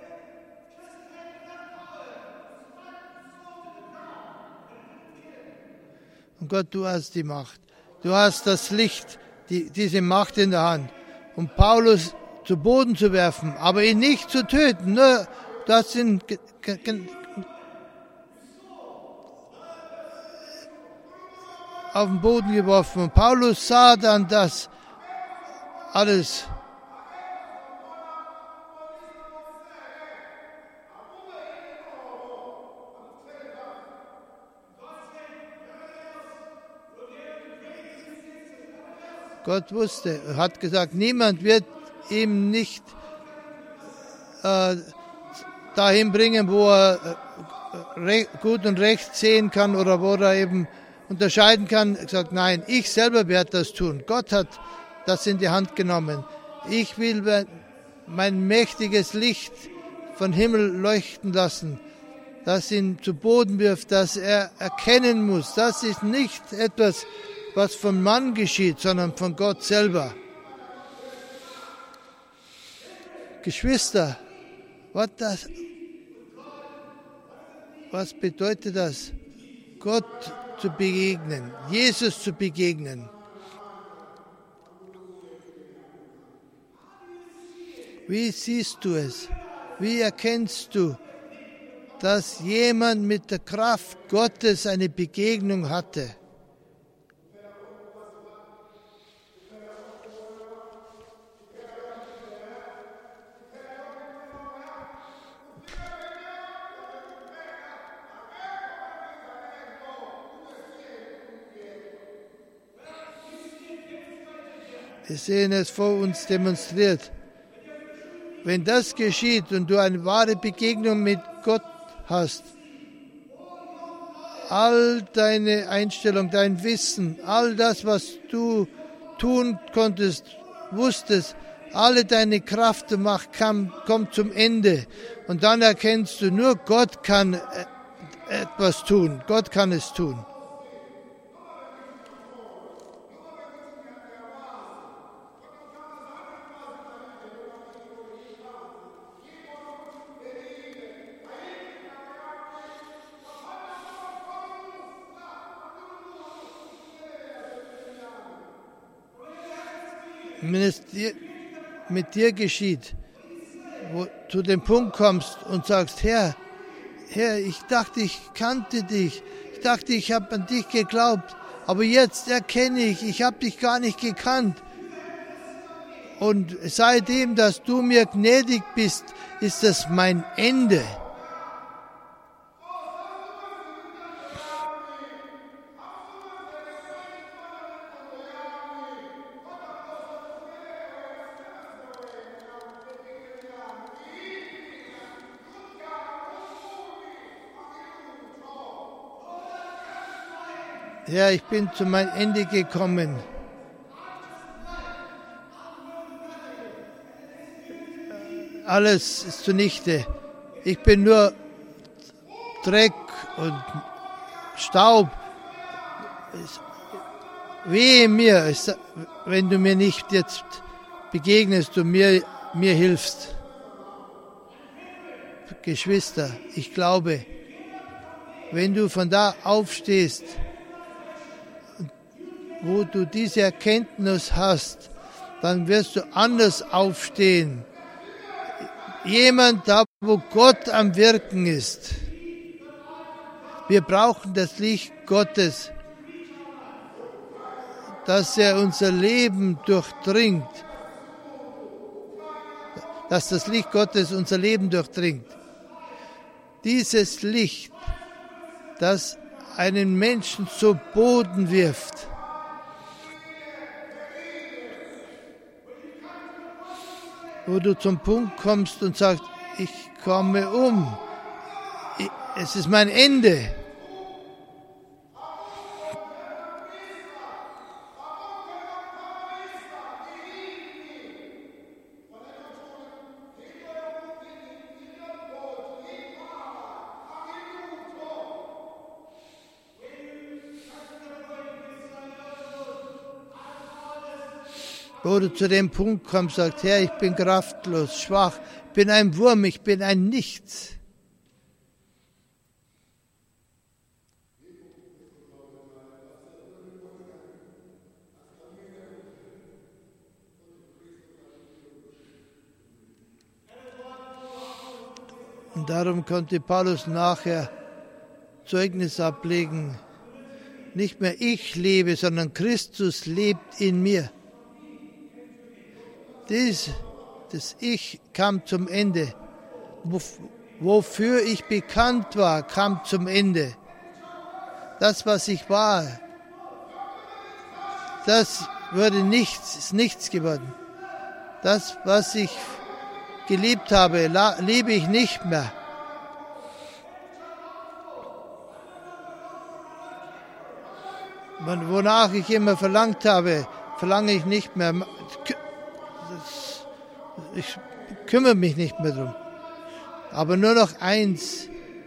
[SPEAKER 2] Und Gott, du hast die Macht. Du hast das Licht, die, diese Macht in der Hand. Um Paulus zu Boden zu werfen, aber ihn nicht zu töten. Nur, du hast ihn ge- ge- ge- auf den Boden geworfen. Und Paulus sah dann das alles. Gott wusste, hat gesagt, niemand wird ihm nicht äh, dahin bringen, wo er äh, gut und recht sehen kann oder wo er eben unterscheiden kann. Er sagt, nein, ich selber werde das tun. Gott hat das in die Hand genommen. Ich will mein mächtiges Licht von Himmel leuchten lassen, das ihn zu Boden wirft, dass er erkennen muss, das ist nicht etwas, was vom Mann geschieht, sondern von Gott selber. Geschwister, was das? Was bedeutet das? Gott zu begegnen, Jesus zu begegnen. Wie siehst du es? Wie erkennst du, dass jemand mit der Kraft Gottes eine Begegnung hatte? Wir sehen es vor uns demonstriert. Wenn das geschieht und du eine wahre Begegnung mit Gott hast, all deine Einstellung, dein Wissen, all das, was du tun konntest, wusstest, alle deine Kraft und Macht kam, kommt zum Ende. Und dann erkennst du, nur Gott kann etwas tun. Gott kann es tun. Wenn es dir, mit dir geschieht, wo du zu dem Punkt kommst und sagst, Herr, Herr, ich dachte, ich kannte dich, ich dachte, ich habe an dich geglaubt, aber jetzt erkenne ich, ich habe dich gar nicht gekannt. Und seitdem, dass du mir gnädig bist, ist das mein Ende. Ja, ich bin zu meinem Ende gekommen. Alles ist zunichte. Ich bin nur Dreck und Staub. Wehe mir, wenn du mir nicht jetzt begegnest und mir, mir hilfst. Geschwister, ich glaube, wenn du von da aufstehst, wo du diese Erkenntnis hast, dann wirst du anders aufstehen. Jemand da, wo Gott am Wirken ist. Wir brauchen das Licht Gottes, dass er unser Leben durchdringt. Dass das Licht Gottes unser Leben durchdringt. Dieses Licht, das einen Menschen zu Boden wirft. Wo du zum Punkt kommst und sagst, ich komme um, es ist mein Ende. Wo du zu dem Punkt kommst, sagst, Herr, ich bin kraftlos, schwach, ich bin ein Wurm, ich bin ein Nichts. Und darum konnte Paulus nachher Zeugnis ablegen. Nicht mehr ich lebe, sondern Christus lebt in mir. Dies, das Ich kam zum Ende. Wofür ich bekannt war, kam zum Ende. Das, was ich war, das wurde nichts, ist nichts geworden. Das, was ich geliebt habe, lebe ich nicht mehr. Wonach ich immer verlangt habe, verlange ich nicht mehr. Ich kümmere mich nicht mehr drum. Aber nur noch eins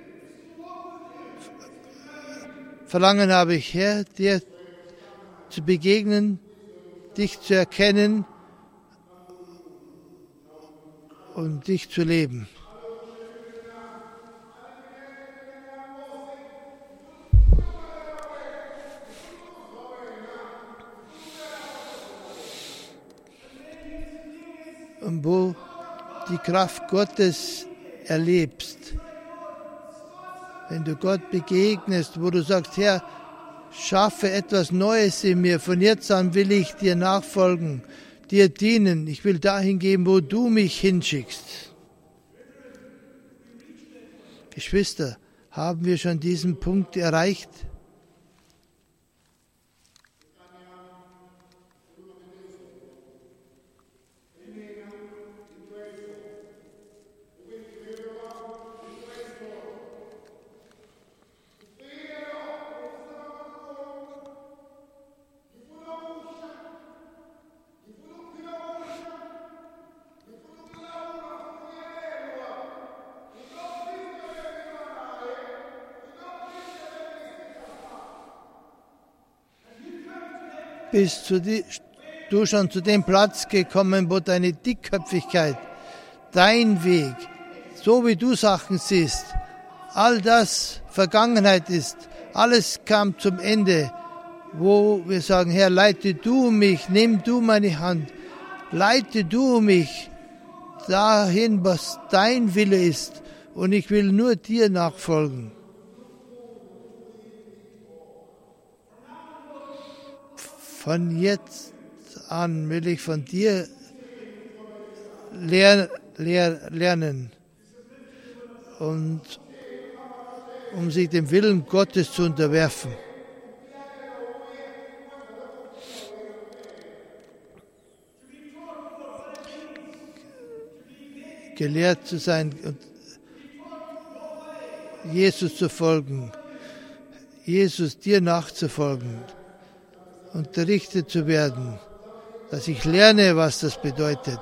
[SPEAKER 2] Verlangen habe ich, Herr, dir zu begegnen, dich zu erkennen und dich zu leben. und wo die Kraft Gottes erlebst. Wenn du Gott begegnest, wo du sagst, Herr, schaffe etwas Neues in mir, von jetzt an will ich dir nachfolgen, dir dienen, ich will dahin gehen, wo du mich hinschickst. Geschwister, haben wir schon diesen Punkt erreicht? Bist du schon zu dem Platz gekommen, wo deine Dickköpfigkeit, dein Weg, so wie du Sachen siehst, all das Vergangenheit ist, alles kam zum Ende, wo wir sagen, Herr, leite du mich, nimm du meine Hand, leite du mich dahin, was dein Wille ist, und ich will nur dir nachfolgen. Von jetzt an will ich von dir lehr, lehr, lernen, und um sich dem Willen Gottes zu unterwerfen. Gelehrt zu sein und Jesus zu folgen, Jesus dir nachzufolgen, unterrichtet zu werden, dass ich lerne, was das bedeutet.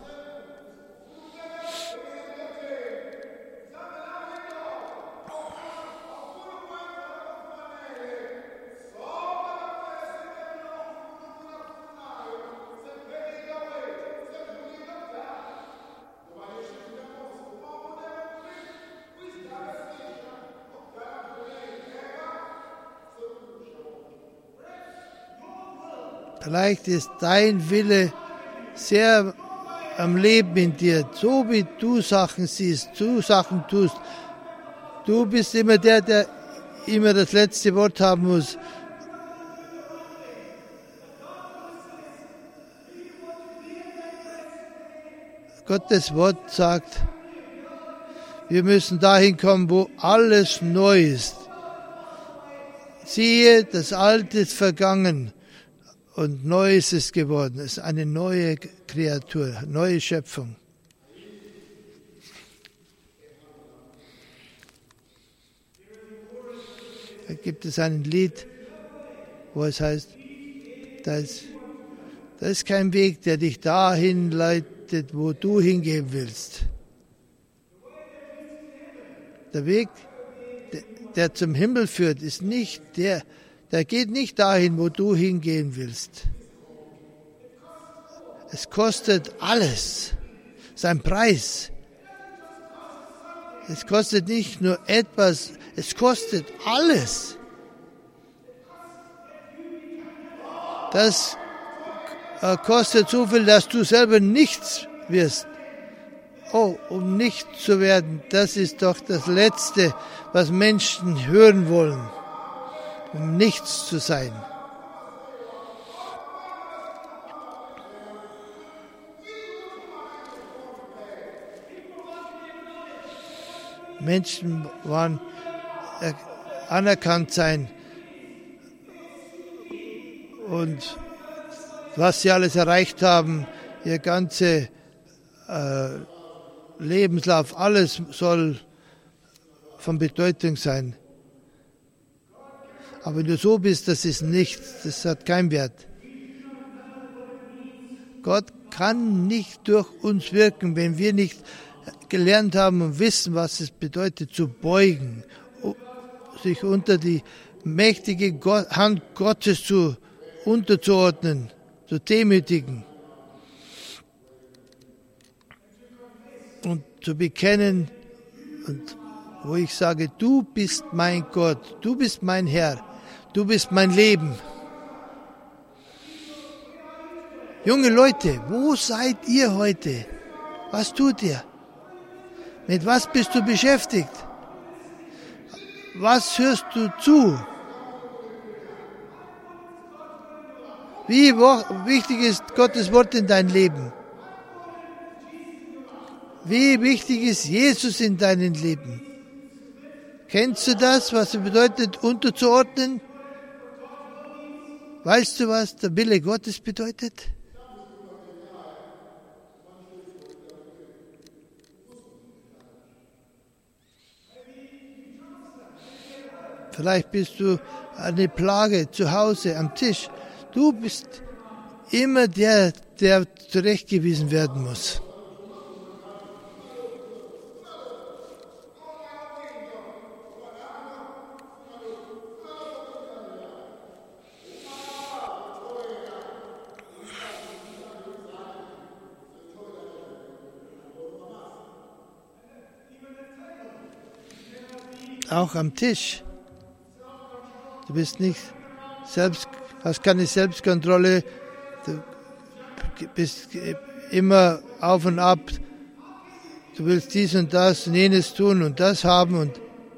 [SPEAKER 2] Vielleicht ist dein Wille sehr am Leben in dir, so wie du Sachen siehst, du Sachen tust. Du bist immer der, der immer das letzte Wort haben muss. Gottes Wort sagt, wir müssen dahin kommen, wo alles neu ist. Siehe, das Alte ist vergangen. Und neu ist es geworden. Es ist eine neue Kreatur, neue Schöpfung. Da gibt es ein Lied, wo es heißt, da ist, da ist kein Weg, der dich dahin leitet, wo du hingehen willst. Der Weg, der, der zum Himmel führt, ist nicht der, Der geht nicht dahin, wo du hingehen willst. Es kostet alles. Es ist ein Preis. Es kostet nicht nur etwas, es kostet alles. Das kostet so viel, dass du selber nichts wirst. Oh, um nichts zu werden, das ist doch das Letzte, was Menschen hören wollen. Um nichts zu sein. Menschen wollen anerkannt sein und was sie alles erreicht haben, ihr ganzer äh, Lebenslauf, alles soll von Bedeutung sein. Aber wenn du so bist, das ist nichts, das hat keinen Wert. Gott kann nicht durch uns wirken, wenn wir nicht gelernt haben und wissen, was es bedeutet, zu beugen, sich unter die mächtige Hand Gottes zu unterzuordnen, zu demütigen und zu bekennen, und wo ich sage, du bist mein Gott, du bist mein Herr, du bist mein Leben. Junge Leute, wo seid ihr heute? Was tut ihr? Mit was bist du beschäftigt? Was hörst du zu? Wie wichtig ist Gottes Wort in dein Leben? Wie wichtig ist Jesus in deinem Leben? Kennst du das, was es bedeutet, unterzuordnen? Weißt du, was der Wille Gottes bedeutet? Vielleicht bist du eine Plage zu Hause am Tisch. Du bist immer der, der zurechtgewiesen werden muss. Auch am Tisch. Du bist nicht selbst, hast keine Selbstkontrolle, du bist immer auf und ab. Du willst dies und das und jenes tun und das haben. Und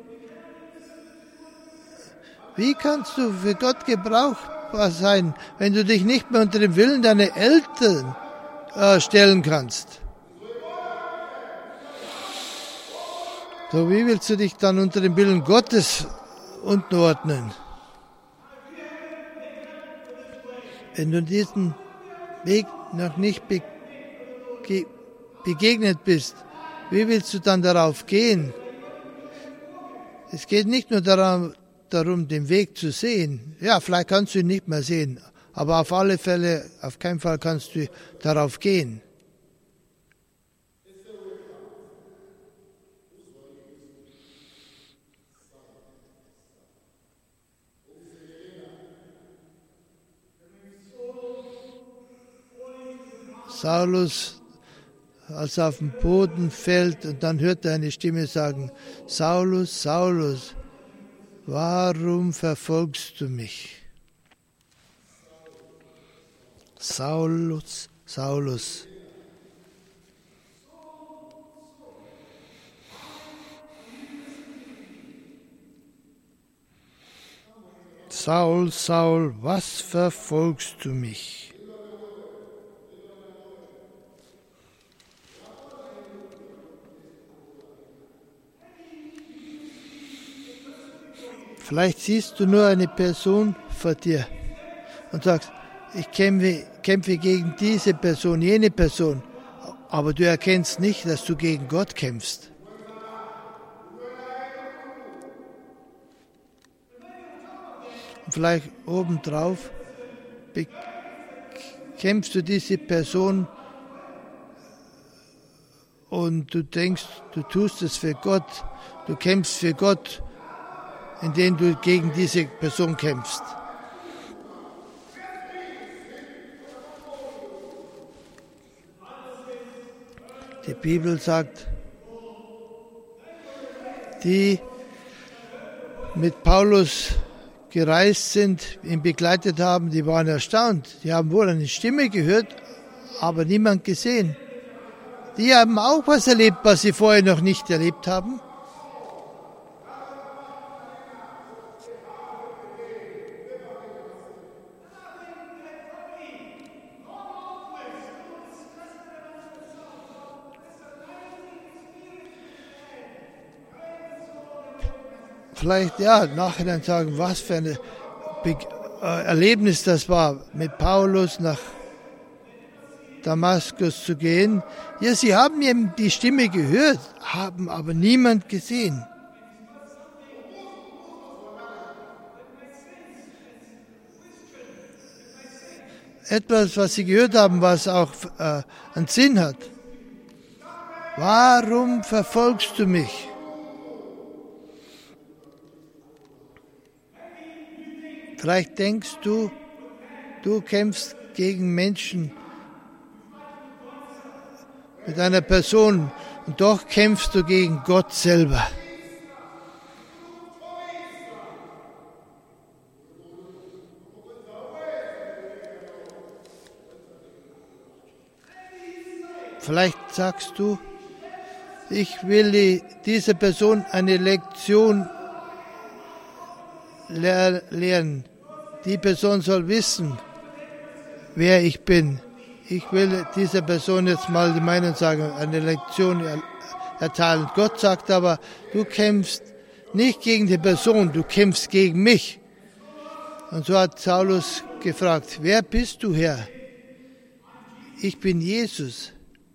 [SPEAKER 2] wie kannst du für Gott gebrauchbar sein, wenn du dich nicht mehr unter dem Willen deiner Eltern äh, stellen kannst? So, wie willst du dich dann unter dem Willen Gottes unterordnen? Wenn du diesen Weg noch nicht bege- begegnet bist, wie willst du dann darauf gehen? Es geht nicht nur darum, darum, den Weg zu sehen. Ja, vielleicht kannst du ihn nicht mehr sehen, aber auf alle Fälle, auf keinen Fall kannst du darauf gehen. Saulus, als er auf den Boden fällt und dann hört er eine Stimme sagen, Saulus, Saulus, warum verfolgst du mich? Saulus, Saulus. Saul, Saul, was verfolgst du mich? Vielleicht siehst du nur eine Person vor dir und sagst, ich kämpfe, kämpfe gegen diese Person, jene Person, aber du erkennst nicht, dass du gegen Gott kämpfst. Und vielleicht obendrauf kämpfst du diese Person und du denkst, du tust es für Gott, du kämpfst für Gott, indem du gegen diese Person kämpfst. Die Bibel sagt, die mit Paulus gereist sind, ihn begleitet haben, die waren erstaunt. Die haben wohl eine Stimme gehört, aber niemand gesehen. Die haben auch was erlebt, was sie vorher noch nicht erlebt haben. Vielleicht, ja, nachher dann sagen, was für ein Be- äh, Erlebnis das war, mit Paulus nach Damaskus zu gehen. Ja, sie haben eben die Stimme gehört, haben aber niemand gesehen. Etwas, was sie gehört haben, was auch äh, einen Sinn hat. Warum verfolgst du mich? Vielleicht denkst du, du kämpfst gegen Menschen mit einer Person und doch kämpfst du gegen Gott selber. Vielleicht sagst du, ich will dieser Person eine Lektion lehr- lehren. Die Person soll wissen, wer ich bin. Ich will dieser Person jetzt mal die Meinung sagen, eine Lektion erteilen. Gott sagt aber, du kämpfst nicht gegen die Person, du kämpfst gegen mich. Und so hat Saulus gefragt, wer bist du, Herr? Ich bin Jesus.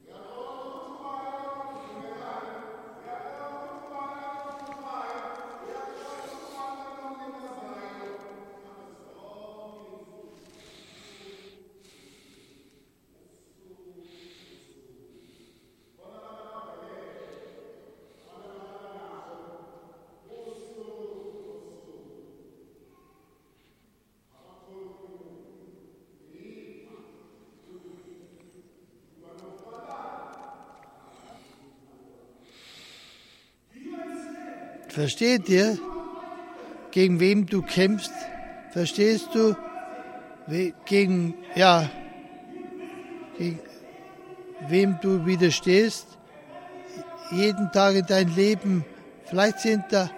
[SPEAKER 2] Versteht ihr, gegen wem du kämpfst? Verstehst du, gegen, ja, gegen wem du widerstehst? Jeden Tag in dein Leben. Vielleicht sind da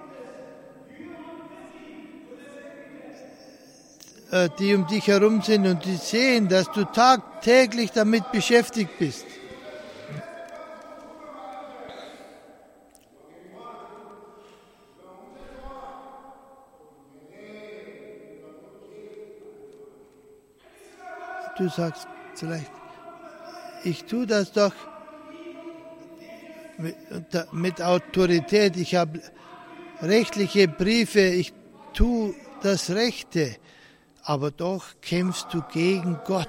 [SPEAKER 2] äh, die um dich herum sind und die sehen, dass du tagtäglich damit beschäftigt bist. Du sagst vielleicht, ich tue das doch mit, mit Autorität, ich habe rechtliche Briefe, ich tue das Rechte, aber doch kämpfst du gegen Gott.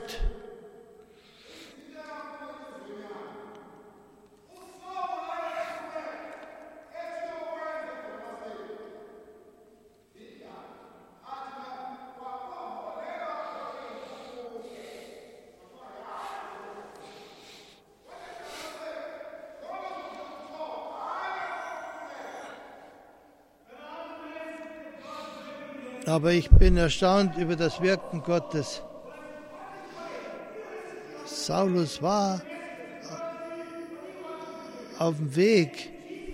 [SPEAKER 2] Aber ich bin erstaunt über das Wirken Gottes. Saulus war auf dem Weg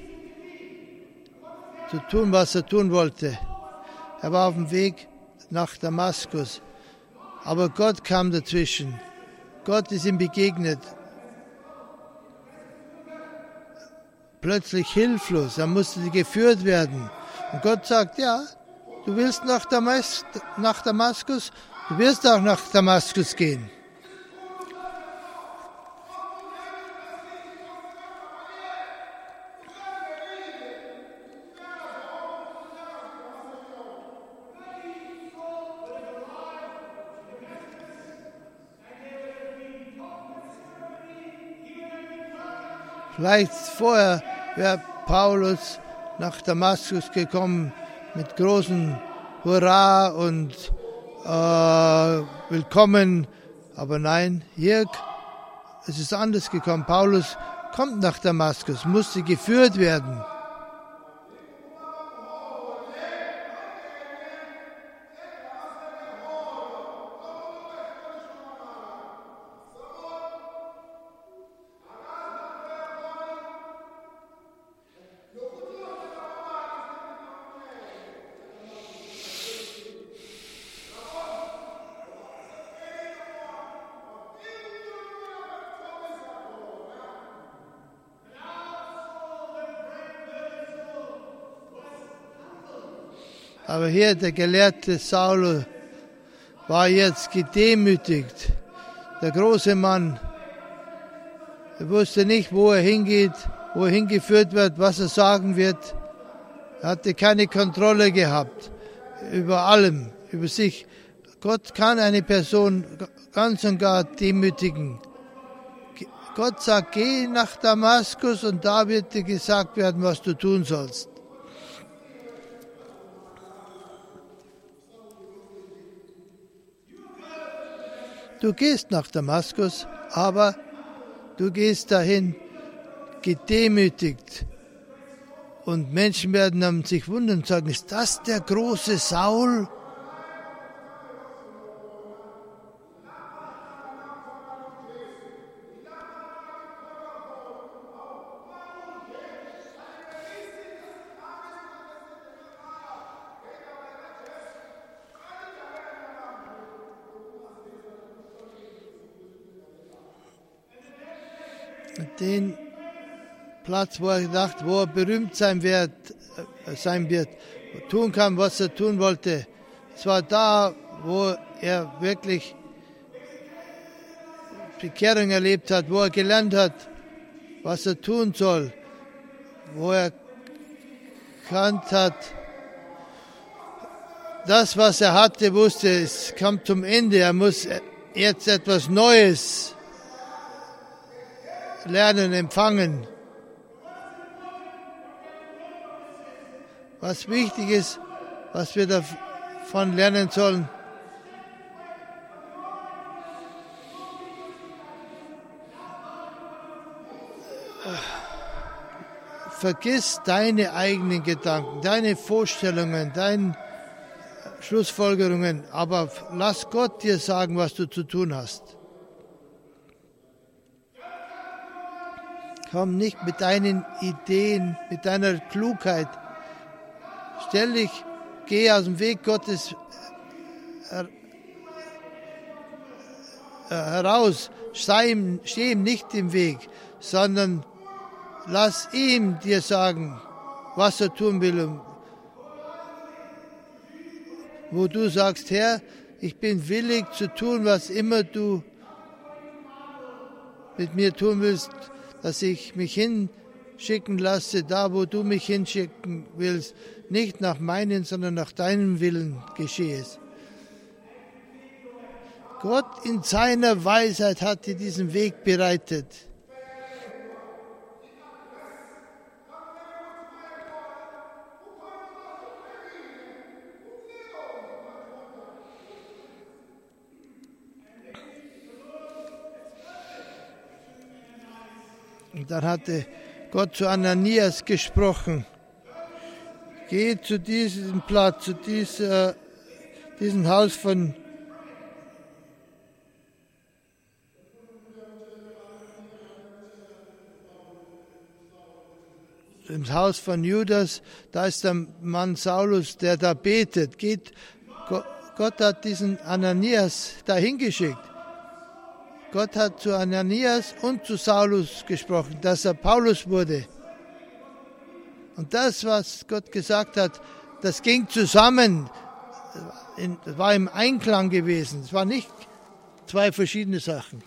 [SPEAKER 2] zu tun, was er tun wollte. Er war auf dem Weg nach Damaskus. Aber Gott kam dazwischen. Gott ist ihm begegnet. Plötzlich hilflos. Er musste geführt werden. Und Gott sagt, ja, du willst nach, Damas- nach Damaskus, du wirst auch nach Damaskus gehen. Vielleicht vorher wäre Paulus nach Damaskus gekommen mit großen Hurra und äh, Willkommen. Aber nein, hier es ist anders gekommen. Paulus kommt nach Damaskus, musste geführt werden. Aber hier der gelehrte Saul war jetzt gedemütigt. Der große Mann. Er wusste nicht, wo er hingeht, wo er hingeführt wird, was er sagen wird. Er hatte keine Kontrolle gehabt über allem, über sich. Gott kann eine Person ganz und gar demütigen. Gott sagt, geh nach Damaskus und da wird dir gesagt werden, was du tun sollst. Du gehst nach Damaskus, aber du gehst dahin gedemütigt. Und Menschen werden dann sich wundern und sagen, ist das der große Saul? den Platz, wo er gedacht, wo er berühmt sein wird, äh, sein wird, tun kann, was er tun wollte. Es war da, wo er wirklich Bekehrung erlebt hat, wo er gelernt hat, was er tun soll, wo er erkannt hat, das, was er hatte, wusste, es kam zum Ende, er muss jetzt etwas Neues lernen, empfangen. Was wichtig ist, was wir davon lernen sollen, vergiss deine eigenen Gedanken, deine Vorstellungen, deine Schlussfolgerungen, aber lass Gott dir sagen, was du zu tun hast. Komm nicht mit deinen Ideen, mit deiner Klugheit. Stell dich, geh aus dem Weg Gottes heraus. Sei ihm, steh ihm nicht im Weg, sondern lass ihm dir sagen, was er tun will. Und wo du sagst, Herr, ich bin willig zu tun, was immer du mit mir tun willst, dass ich mich hinschicken lasse, da wo du mich hinschicken willst, nicht nach meinen, sondern nach deinem Willen geschehe es. Gott in seiner Weisheit hat dir diesen Weg bereitet. Und dann hatte Gott zu Ananias gesprochen. Geh zu diesem Platz, zu dieser, diesem Haus von im Haus von Judas, da ist der Mann Saulus, der da betet. Geht, Gott hat diesen Ananias dahin geschickt. Gott hat zu Ananias und zu Saulus gesprochen, dass er Paulus wurde. Und das, was Gott gesagt hat, das ging zusammen, das war im Einklang gewesen. Es waren nicht zwei verschiedene Sachen.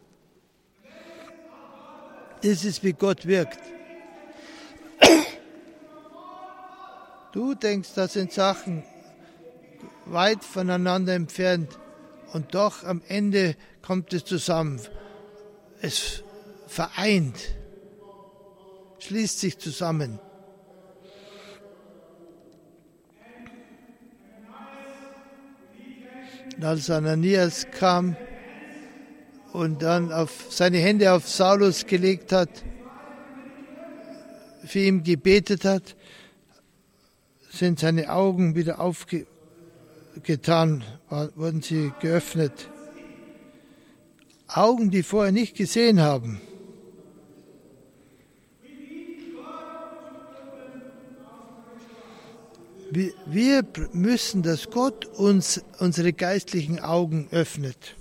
[SPEAKER 2] Das ist, wie Gott wirkt. Du denkst, das sind Sachen weit voneinander entfernt und doch am Ende kommt es zusammen. Es vereint, schließt sich zusammen. Und als Ananias kam und dann auf seine Hände auf Saulus gelegt hat, für ihn gebetet hat, sind seine Augen wieder aufgetan, wurden sie geöffnet. Augen, die vorher nicht gesehen haben. Wir, wir müssen, dass Gott uns unsere geistlichen Augen öffnet.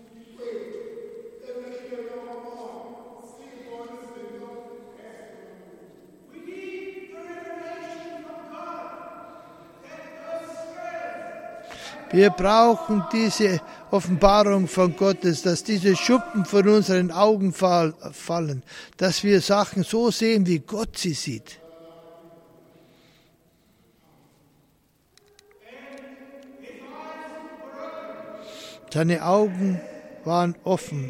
[SPEAKER 2] Wir brauchen diese Offenbarung von Gottes, dass diese Schuppen von unseren Augen fallen, dass wir Sachen so sehen, wie Gott sie sieht. Seine Augen waren offen.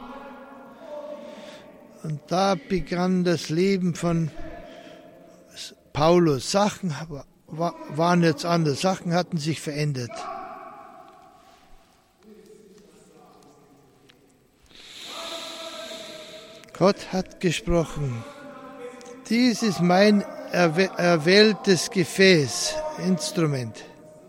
[SPEAKER 2] Und da begann das Leben von Paulus. Sachen waren jetzt anders, Sachen hatten sich verändert. Gott hat gesprochen. Dies ist mein erwähltes Gefäß, Instrument.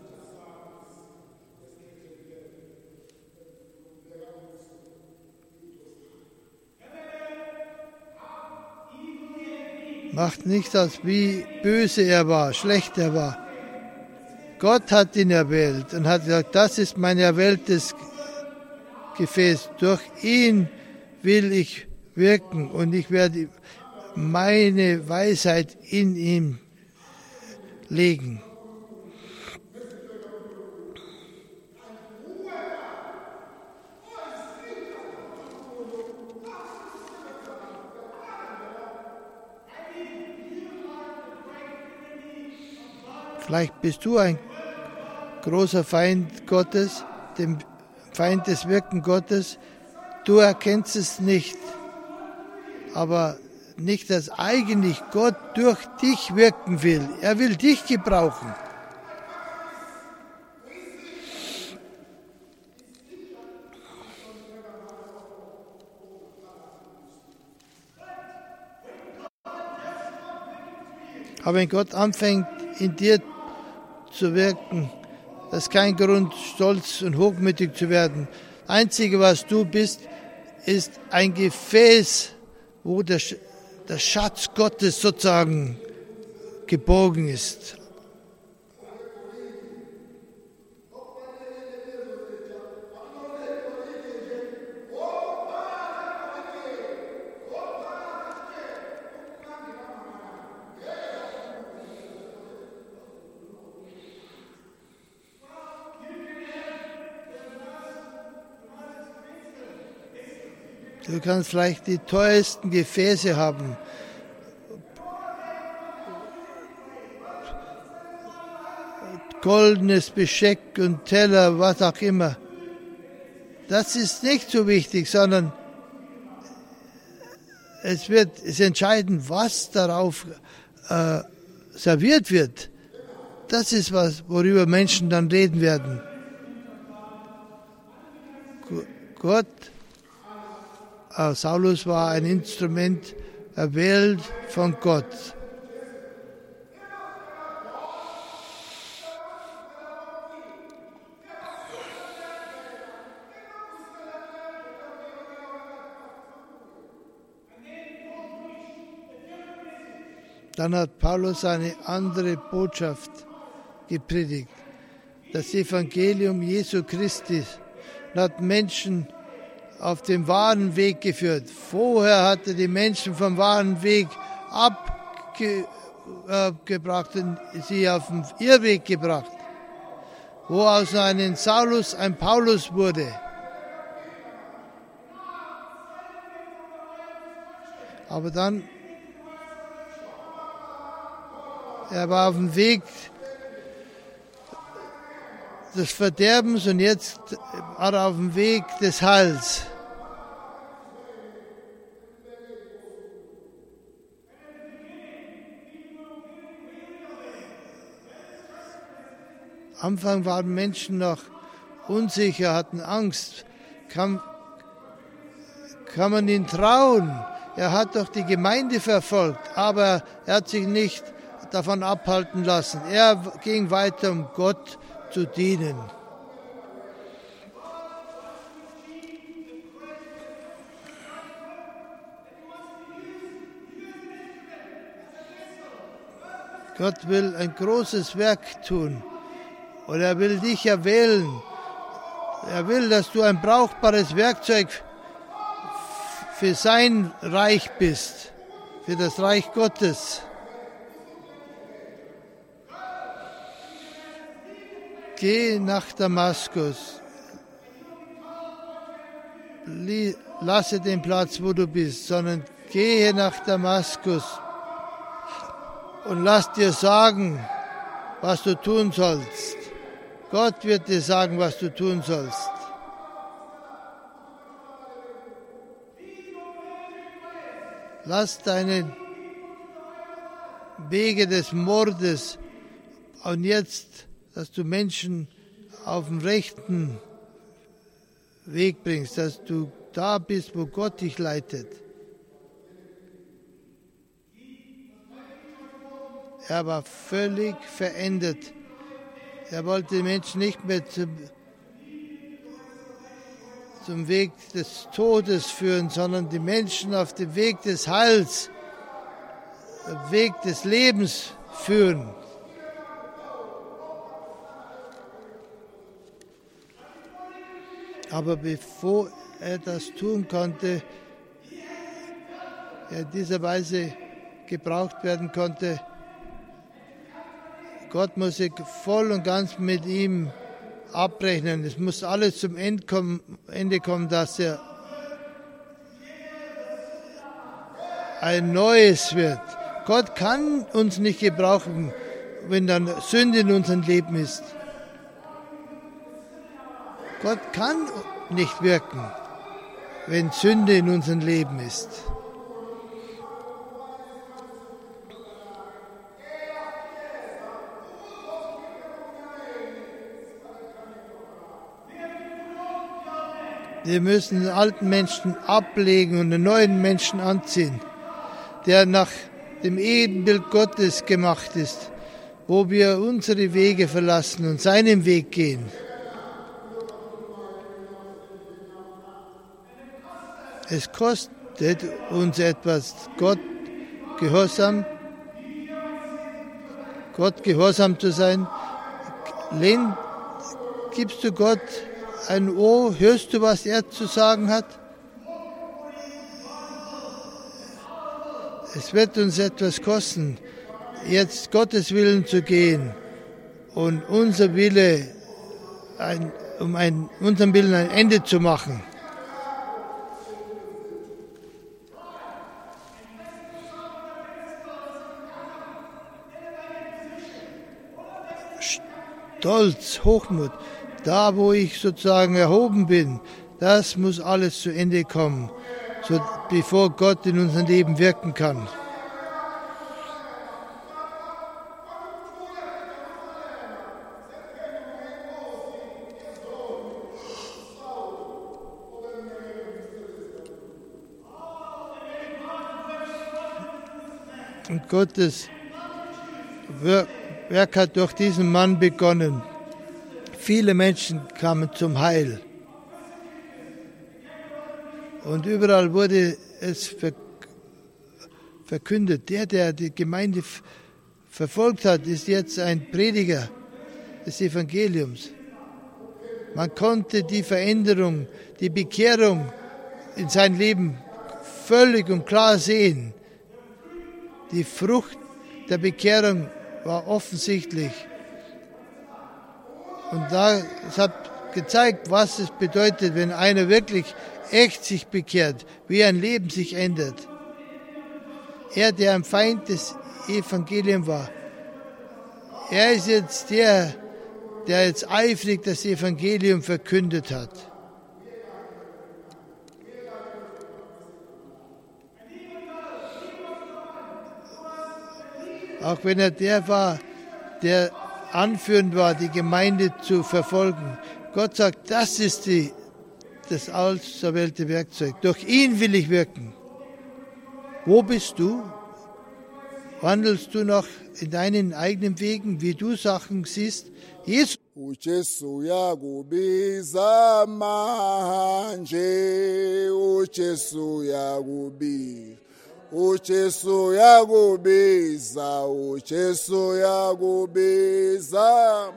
[SPEAKER 2] Macht nicht aus, wie böse er war, schlecht er war. Gott hat ihn erwählt und hat gesagt, das ist mein erwähltes Gefäß. Durch ihn will ich wirken und ich werde meine Weisheit in ihm legen. Vielleicht bist du ein großer Feind Gottes, dem Feind des Wirken Gottes. Du erkennst es nicht, aber nicht, dass eigentlich Gott durch dich wirken will. Er will dich gebrauchen. Aber wenn Gott anfängt, in dir zu wirken, das ist kein Grund, stolz und hochmütig zu werden. Das Einzige, was du bist, ist ein Gefäß, wo der, der Schatz Gottes sozusagen geborgen ist. Du kannst vielleicht die teuersten Gefäße haben. Goldenes Besteck und Teller, was auch immer. Das ist nicht so wichtig, sondern es wird es entscheiden, was darauf äh, serviert wird. Das ist was, worüber Menschen dann reden werden. Gott Saulus war ein Instrument erwählt von Gott. Dann hat Paulus eine andere Botschaft gepredigt. Das Evangelium Jesu Christi hat Menschen auf den wahren Weg geführt. Vorher hat er die Menschen vom wahren Weg abgebracht und sie auf den Irrweg gebracht, wo aus einem Saulus ein Paulus wurde. Aber dann, er war auf dem Weg des Verderbens und jetzt war er auf dem Weg des Heils. Am Anfang waren Menschen noch unsicher, hatten Angst. Kann, kann man ihn trauen? Er hat doch die Gemeinde verfolgt, aber er hat sich nicht davon abhalten lassen. Er ging weiter, um Gott zu dienen. Gott will ein großes Werk tun und er will dich erwählen. Er will, dass du ein brauchbares Werkzeug für sein Reich bist, für das Reich Gottes. Geh nach Damaskus, lasse den Platz, wo du bist, sondern gehe nach Damaskus und lass dir sagen, was du tun sollst. Gott wird dir sagen, was du tun sollst. Lass deine Wege des Mordes und jetzt dass du Menschen auf dem rechten Weg bringst, dass du da bist, wo Gott dich leitet. Er war völlig verändert. Er wollte die Menschen nicht mehr zum, zum Weg des Todes führen, sondern die Menschen auf den Weg des Heils, den Weg des Lebens führen. Aber bevor er das tun konnte, er in dieser Weise gebraucht werden konnte. Gott muss sich voll und ganz mit ihm abrechnen. Es muss alles zum Ende kommen, dass er ein Neues wird. Gott kann uns nicht gebrauchen, wenn dann Sünde in unserem Leben ist. Gott kann nicht wirken, wenn Sünde in unserem Leben ist. Wir müssen den alten Menschen ablegen und einen neuen Menschen anziehen, der nach dem Ebenbild Gottes gemacht ist, wo wir unsere Wege verlassen und seinen Weg gehen. Es kostet uns etwas, Gott gehorsam, Gott gehorsam zu sein. Lehn, gibst du Gott ein Ohr, hörst du, was er zu sagen hat? Es wird uns etwas kosten, jetzt Gottes Willen zu gehen und unser Wille, ein, um ein, unserem Willen ein Ende zu machen. Stolz, Hochmut, da wo ich sozusagen erhoben bin, das muss alles zu Ende kommen, so, bevor Gott in unserem Leben wirken kann. Und Gottes Werk hat durch diesen Mann begonnen. Viele Menschen kamen zum Heil. Und überall wurde es verkündet. Der, der die Gemeinde verfolgt hat, ist jetzt ein Prediger des Evangeliums. Man konnte die Veränderung, die Bekehrung in sein Leben völlig und klar sehen. Die Frucht der Bekehrung war offensichtlich. Und da, es hat gezeigt, was es bedeutet, wenn einer wirklich echt sich bekehrt, wie ein Leben sich ändert. Er, der ein Feind des Evangeliums war, er ist jetzt der, der jetzt eifrig das Evangelium verkündet hat. Auch wenn er der war, der anführend war, die Gemeinde zu verfolgen. Gott sagt, das ist die, das auserwählte Werkzeug. Durch ihn will ich wirken. Wo bist du? Wandelst du noch in deinen eigenen Wegen, wie du Sachen siehst? Jesus.
[SPEAKER 1] uJesu yakubiza manje, uJesu yakubiza, uJesu yakubiza, uJesu yakubiza,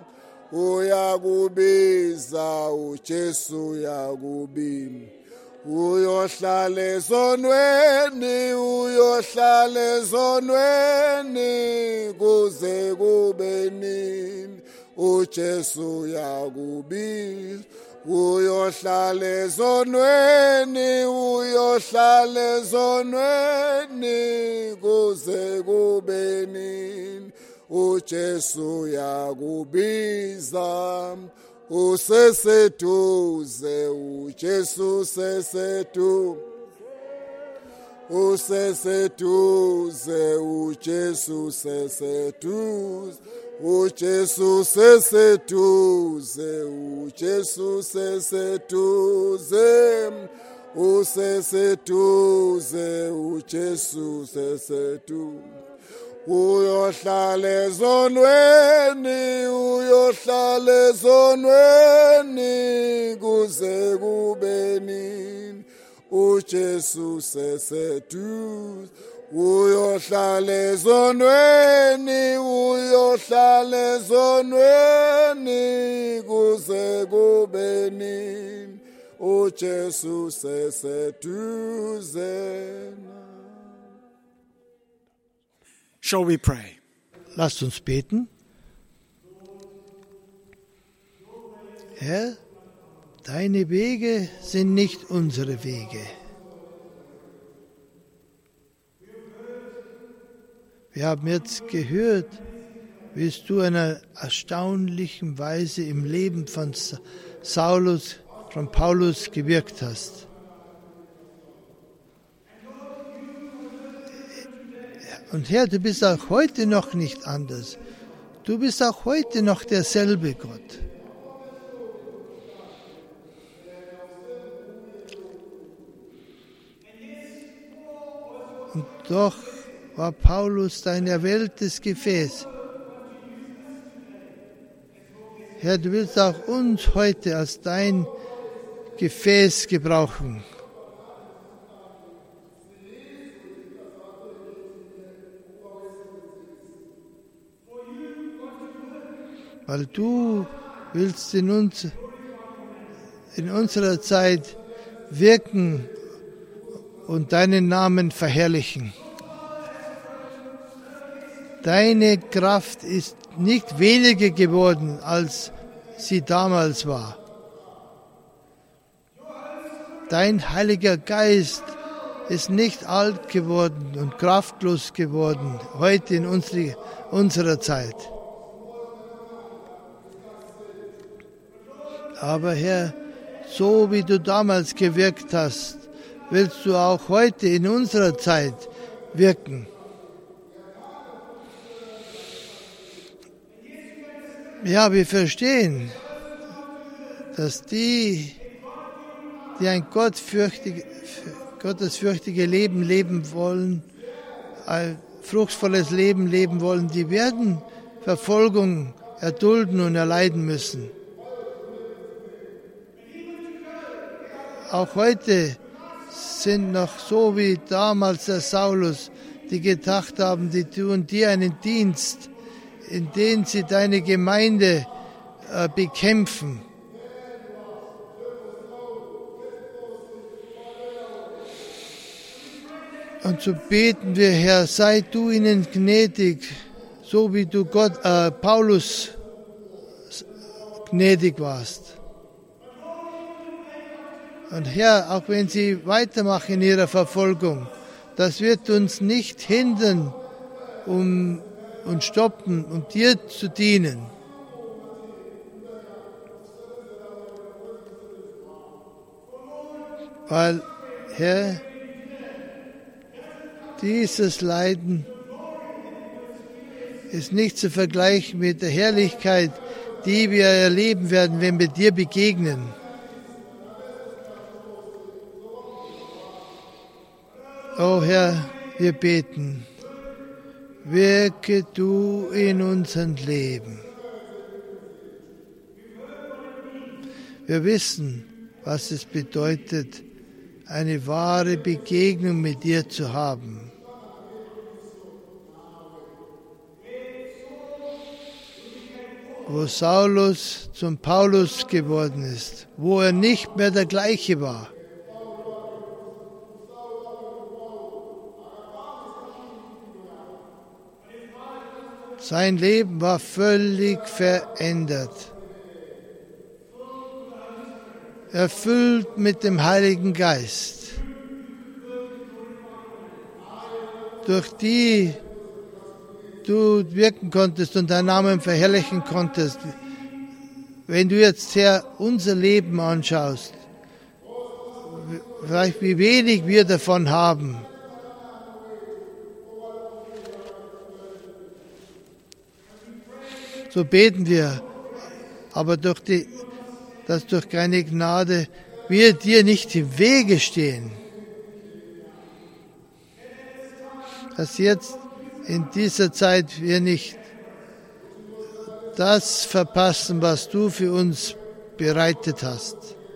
[SPEAKER 1] uyakubiza, uJesu yakubiza. Uyohlala ezonweni, uyohlala ezonweni, kuze kube nini, uJesu yakubiza. Uyohlala ezonweni, uyohlala ezonweni, kuze kube nini, uJesu yakubiza. Useseduze, uJesu useseduze, useseduze, uJesu useseduze, uJesu useseduze, uJesu useseduze, useseduze, uJesu useseduze. Uyohlala ezonweni, uyohlala ezonweni, kuze kube nini, uJesu useseduze. Uyohlala ezonweni, uyohlala ezonweni, kuze kube nini, uJesu useseduze.
[SPEAKER 3] Shall we pray?
[SPEAKER 2] Lasst uns beten. Herr, deine Wege sind nicht unsere Wege. Wir haben jetzt gehört, wie du in einer erstaunlichen Weise im Leben von Saulus, von Paulus gewirkt hast. Und Herr, du bist auch heute noch nicht anders. Du bist auch heute noch derselbe Gott. Und doch war Paulus dein erwähltes Gefäß. Herr, du willst auch uns heute als dein Gefäß gebrauchen. Weil du willst in uns, in unserer Zeit wirken und deinen Namen verherrlichen. Deine Kraft ist nicht weniger geworden, als sie damals war. Dein Heiliger Geist ist nicht alt geworden und kraftlos geworden, heute in unsere, unserer Zeit. Aber Herr, so wie du damals gewirkt hast, willst du auch heute in unserer Zeit wirken. Ja, wir verstehen, dass die, die ein gottfürchtige, gottesfürchtige Leben leben wollen, ein fruchtvolles Leben leben wollen, die werden Verfolgung erdulden und erleiden müssen. Auch heute sind noch so wie damals der Saulus, die gedacht haben, die tun dir einen Dienst, in dem sie deine Gemeinde äh, bekämpfen. Und so beten wir, Herr, sei du ihnen gnädig, so wie du Gott, äh, Paulus gnädig warst. Und Herr, auch wenn sie weitermachen in ihrer Verfolgung, das wird uns nicht hindern, um und stoppen, um dir zu dienen. Weil, Herr, dieses Leiden ist nicht zu vergleichen mit der Herrlichkeit, die wir erleben werden, wenn wir dir begegnen. Oh Herr, wir beten, wirke du in unserem Leben. Wir wissen, was es bedeutet, eine wahre Begegnung mit dir zu haben. Wo Saulus zum Paulus geworden ist, wo er nicht mehr der gleiche war. Sein Leben war völlig verändert. Erfüllt mit dem Heiligen Geist. Durch die du wirken konntest und deinen Namen verherrlichen konntest. Wenn du jetzt, Herr, unser Leben anschaust, vielleicht wie wenig wir davon haben. So beten wir, aber durch die, dass durch deine Gnade wir dir nicht im Wege stehen. Dass jetzt in dieser Zeit wir nicht das verpassen, was du für uns bereitet hast.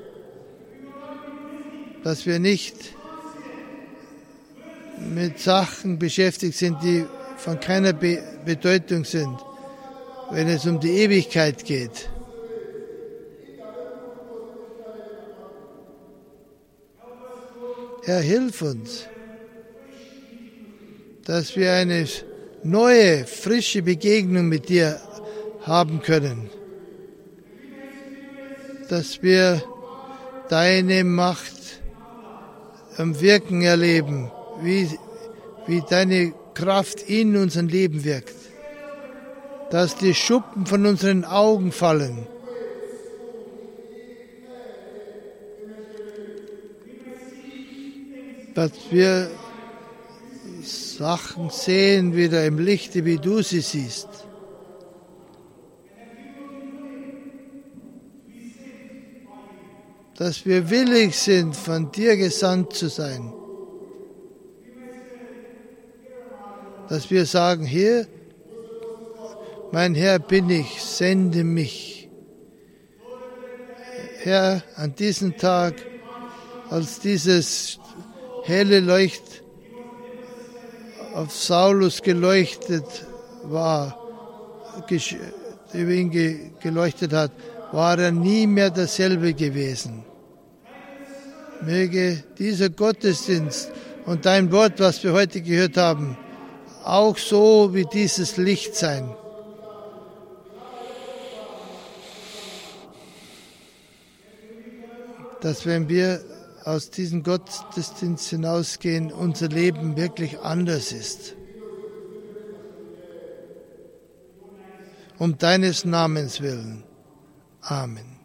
[SPEAKER 2] Dass wir nicht mit Sachen beschäftigt sind, die von keiner Be- Bedeutung sind, wenn es um die Ewigkeit geht. Herr, hilf uns, dass wir eine neue, frische Begegnung mit dir haben können. Dass wir deine Macht am Wirken erleben, wie, wie deine Kraft in unserem Leben wirkt. Dass die Schuppen von unseren Augen fallen. Dass wir Sachen sehen wieder im Lichte, wie du sie siehst. Dass wir willig sind, von dir gesandt zu sein. Dass wir sagen, hier, mein Herr bin ich, sende mich. Herr, an diesem Tag, als dieses helle Licht auf Saulus geleuchtet war, über ihn geleuchtet hat, war er nie mehr derselbe gewesen. Möge dieser Gottesdienst und dein Wort, was wir heute gehört haben, auch so wie dieses Licht sein. Dass wenn wir aus diesem Gottesdienst hinausgehen, unser Leben wirklich anders ist. Um deines Namens willen. Amen.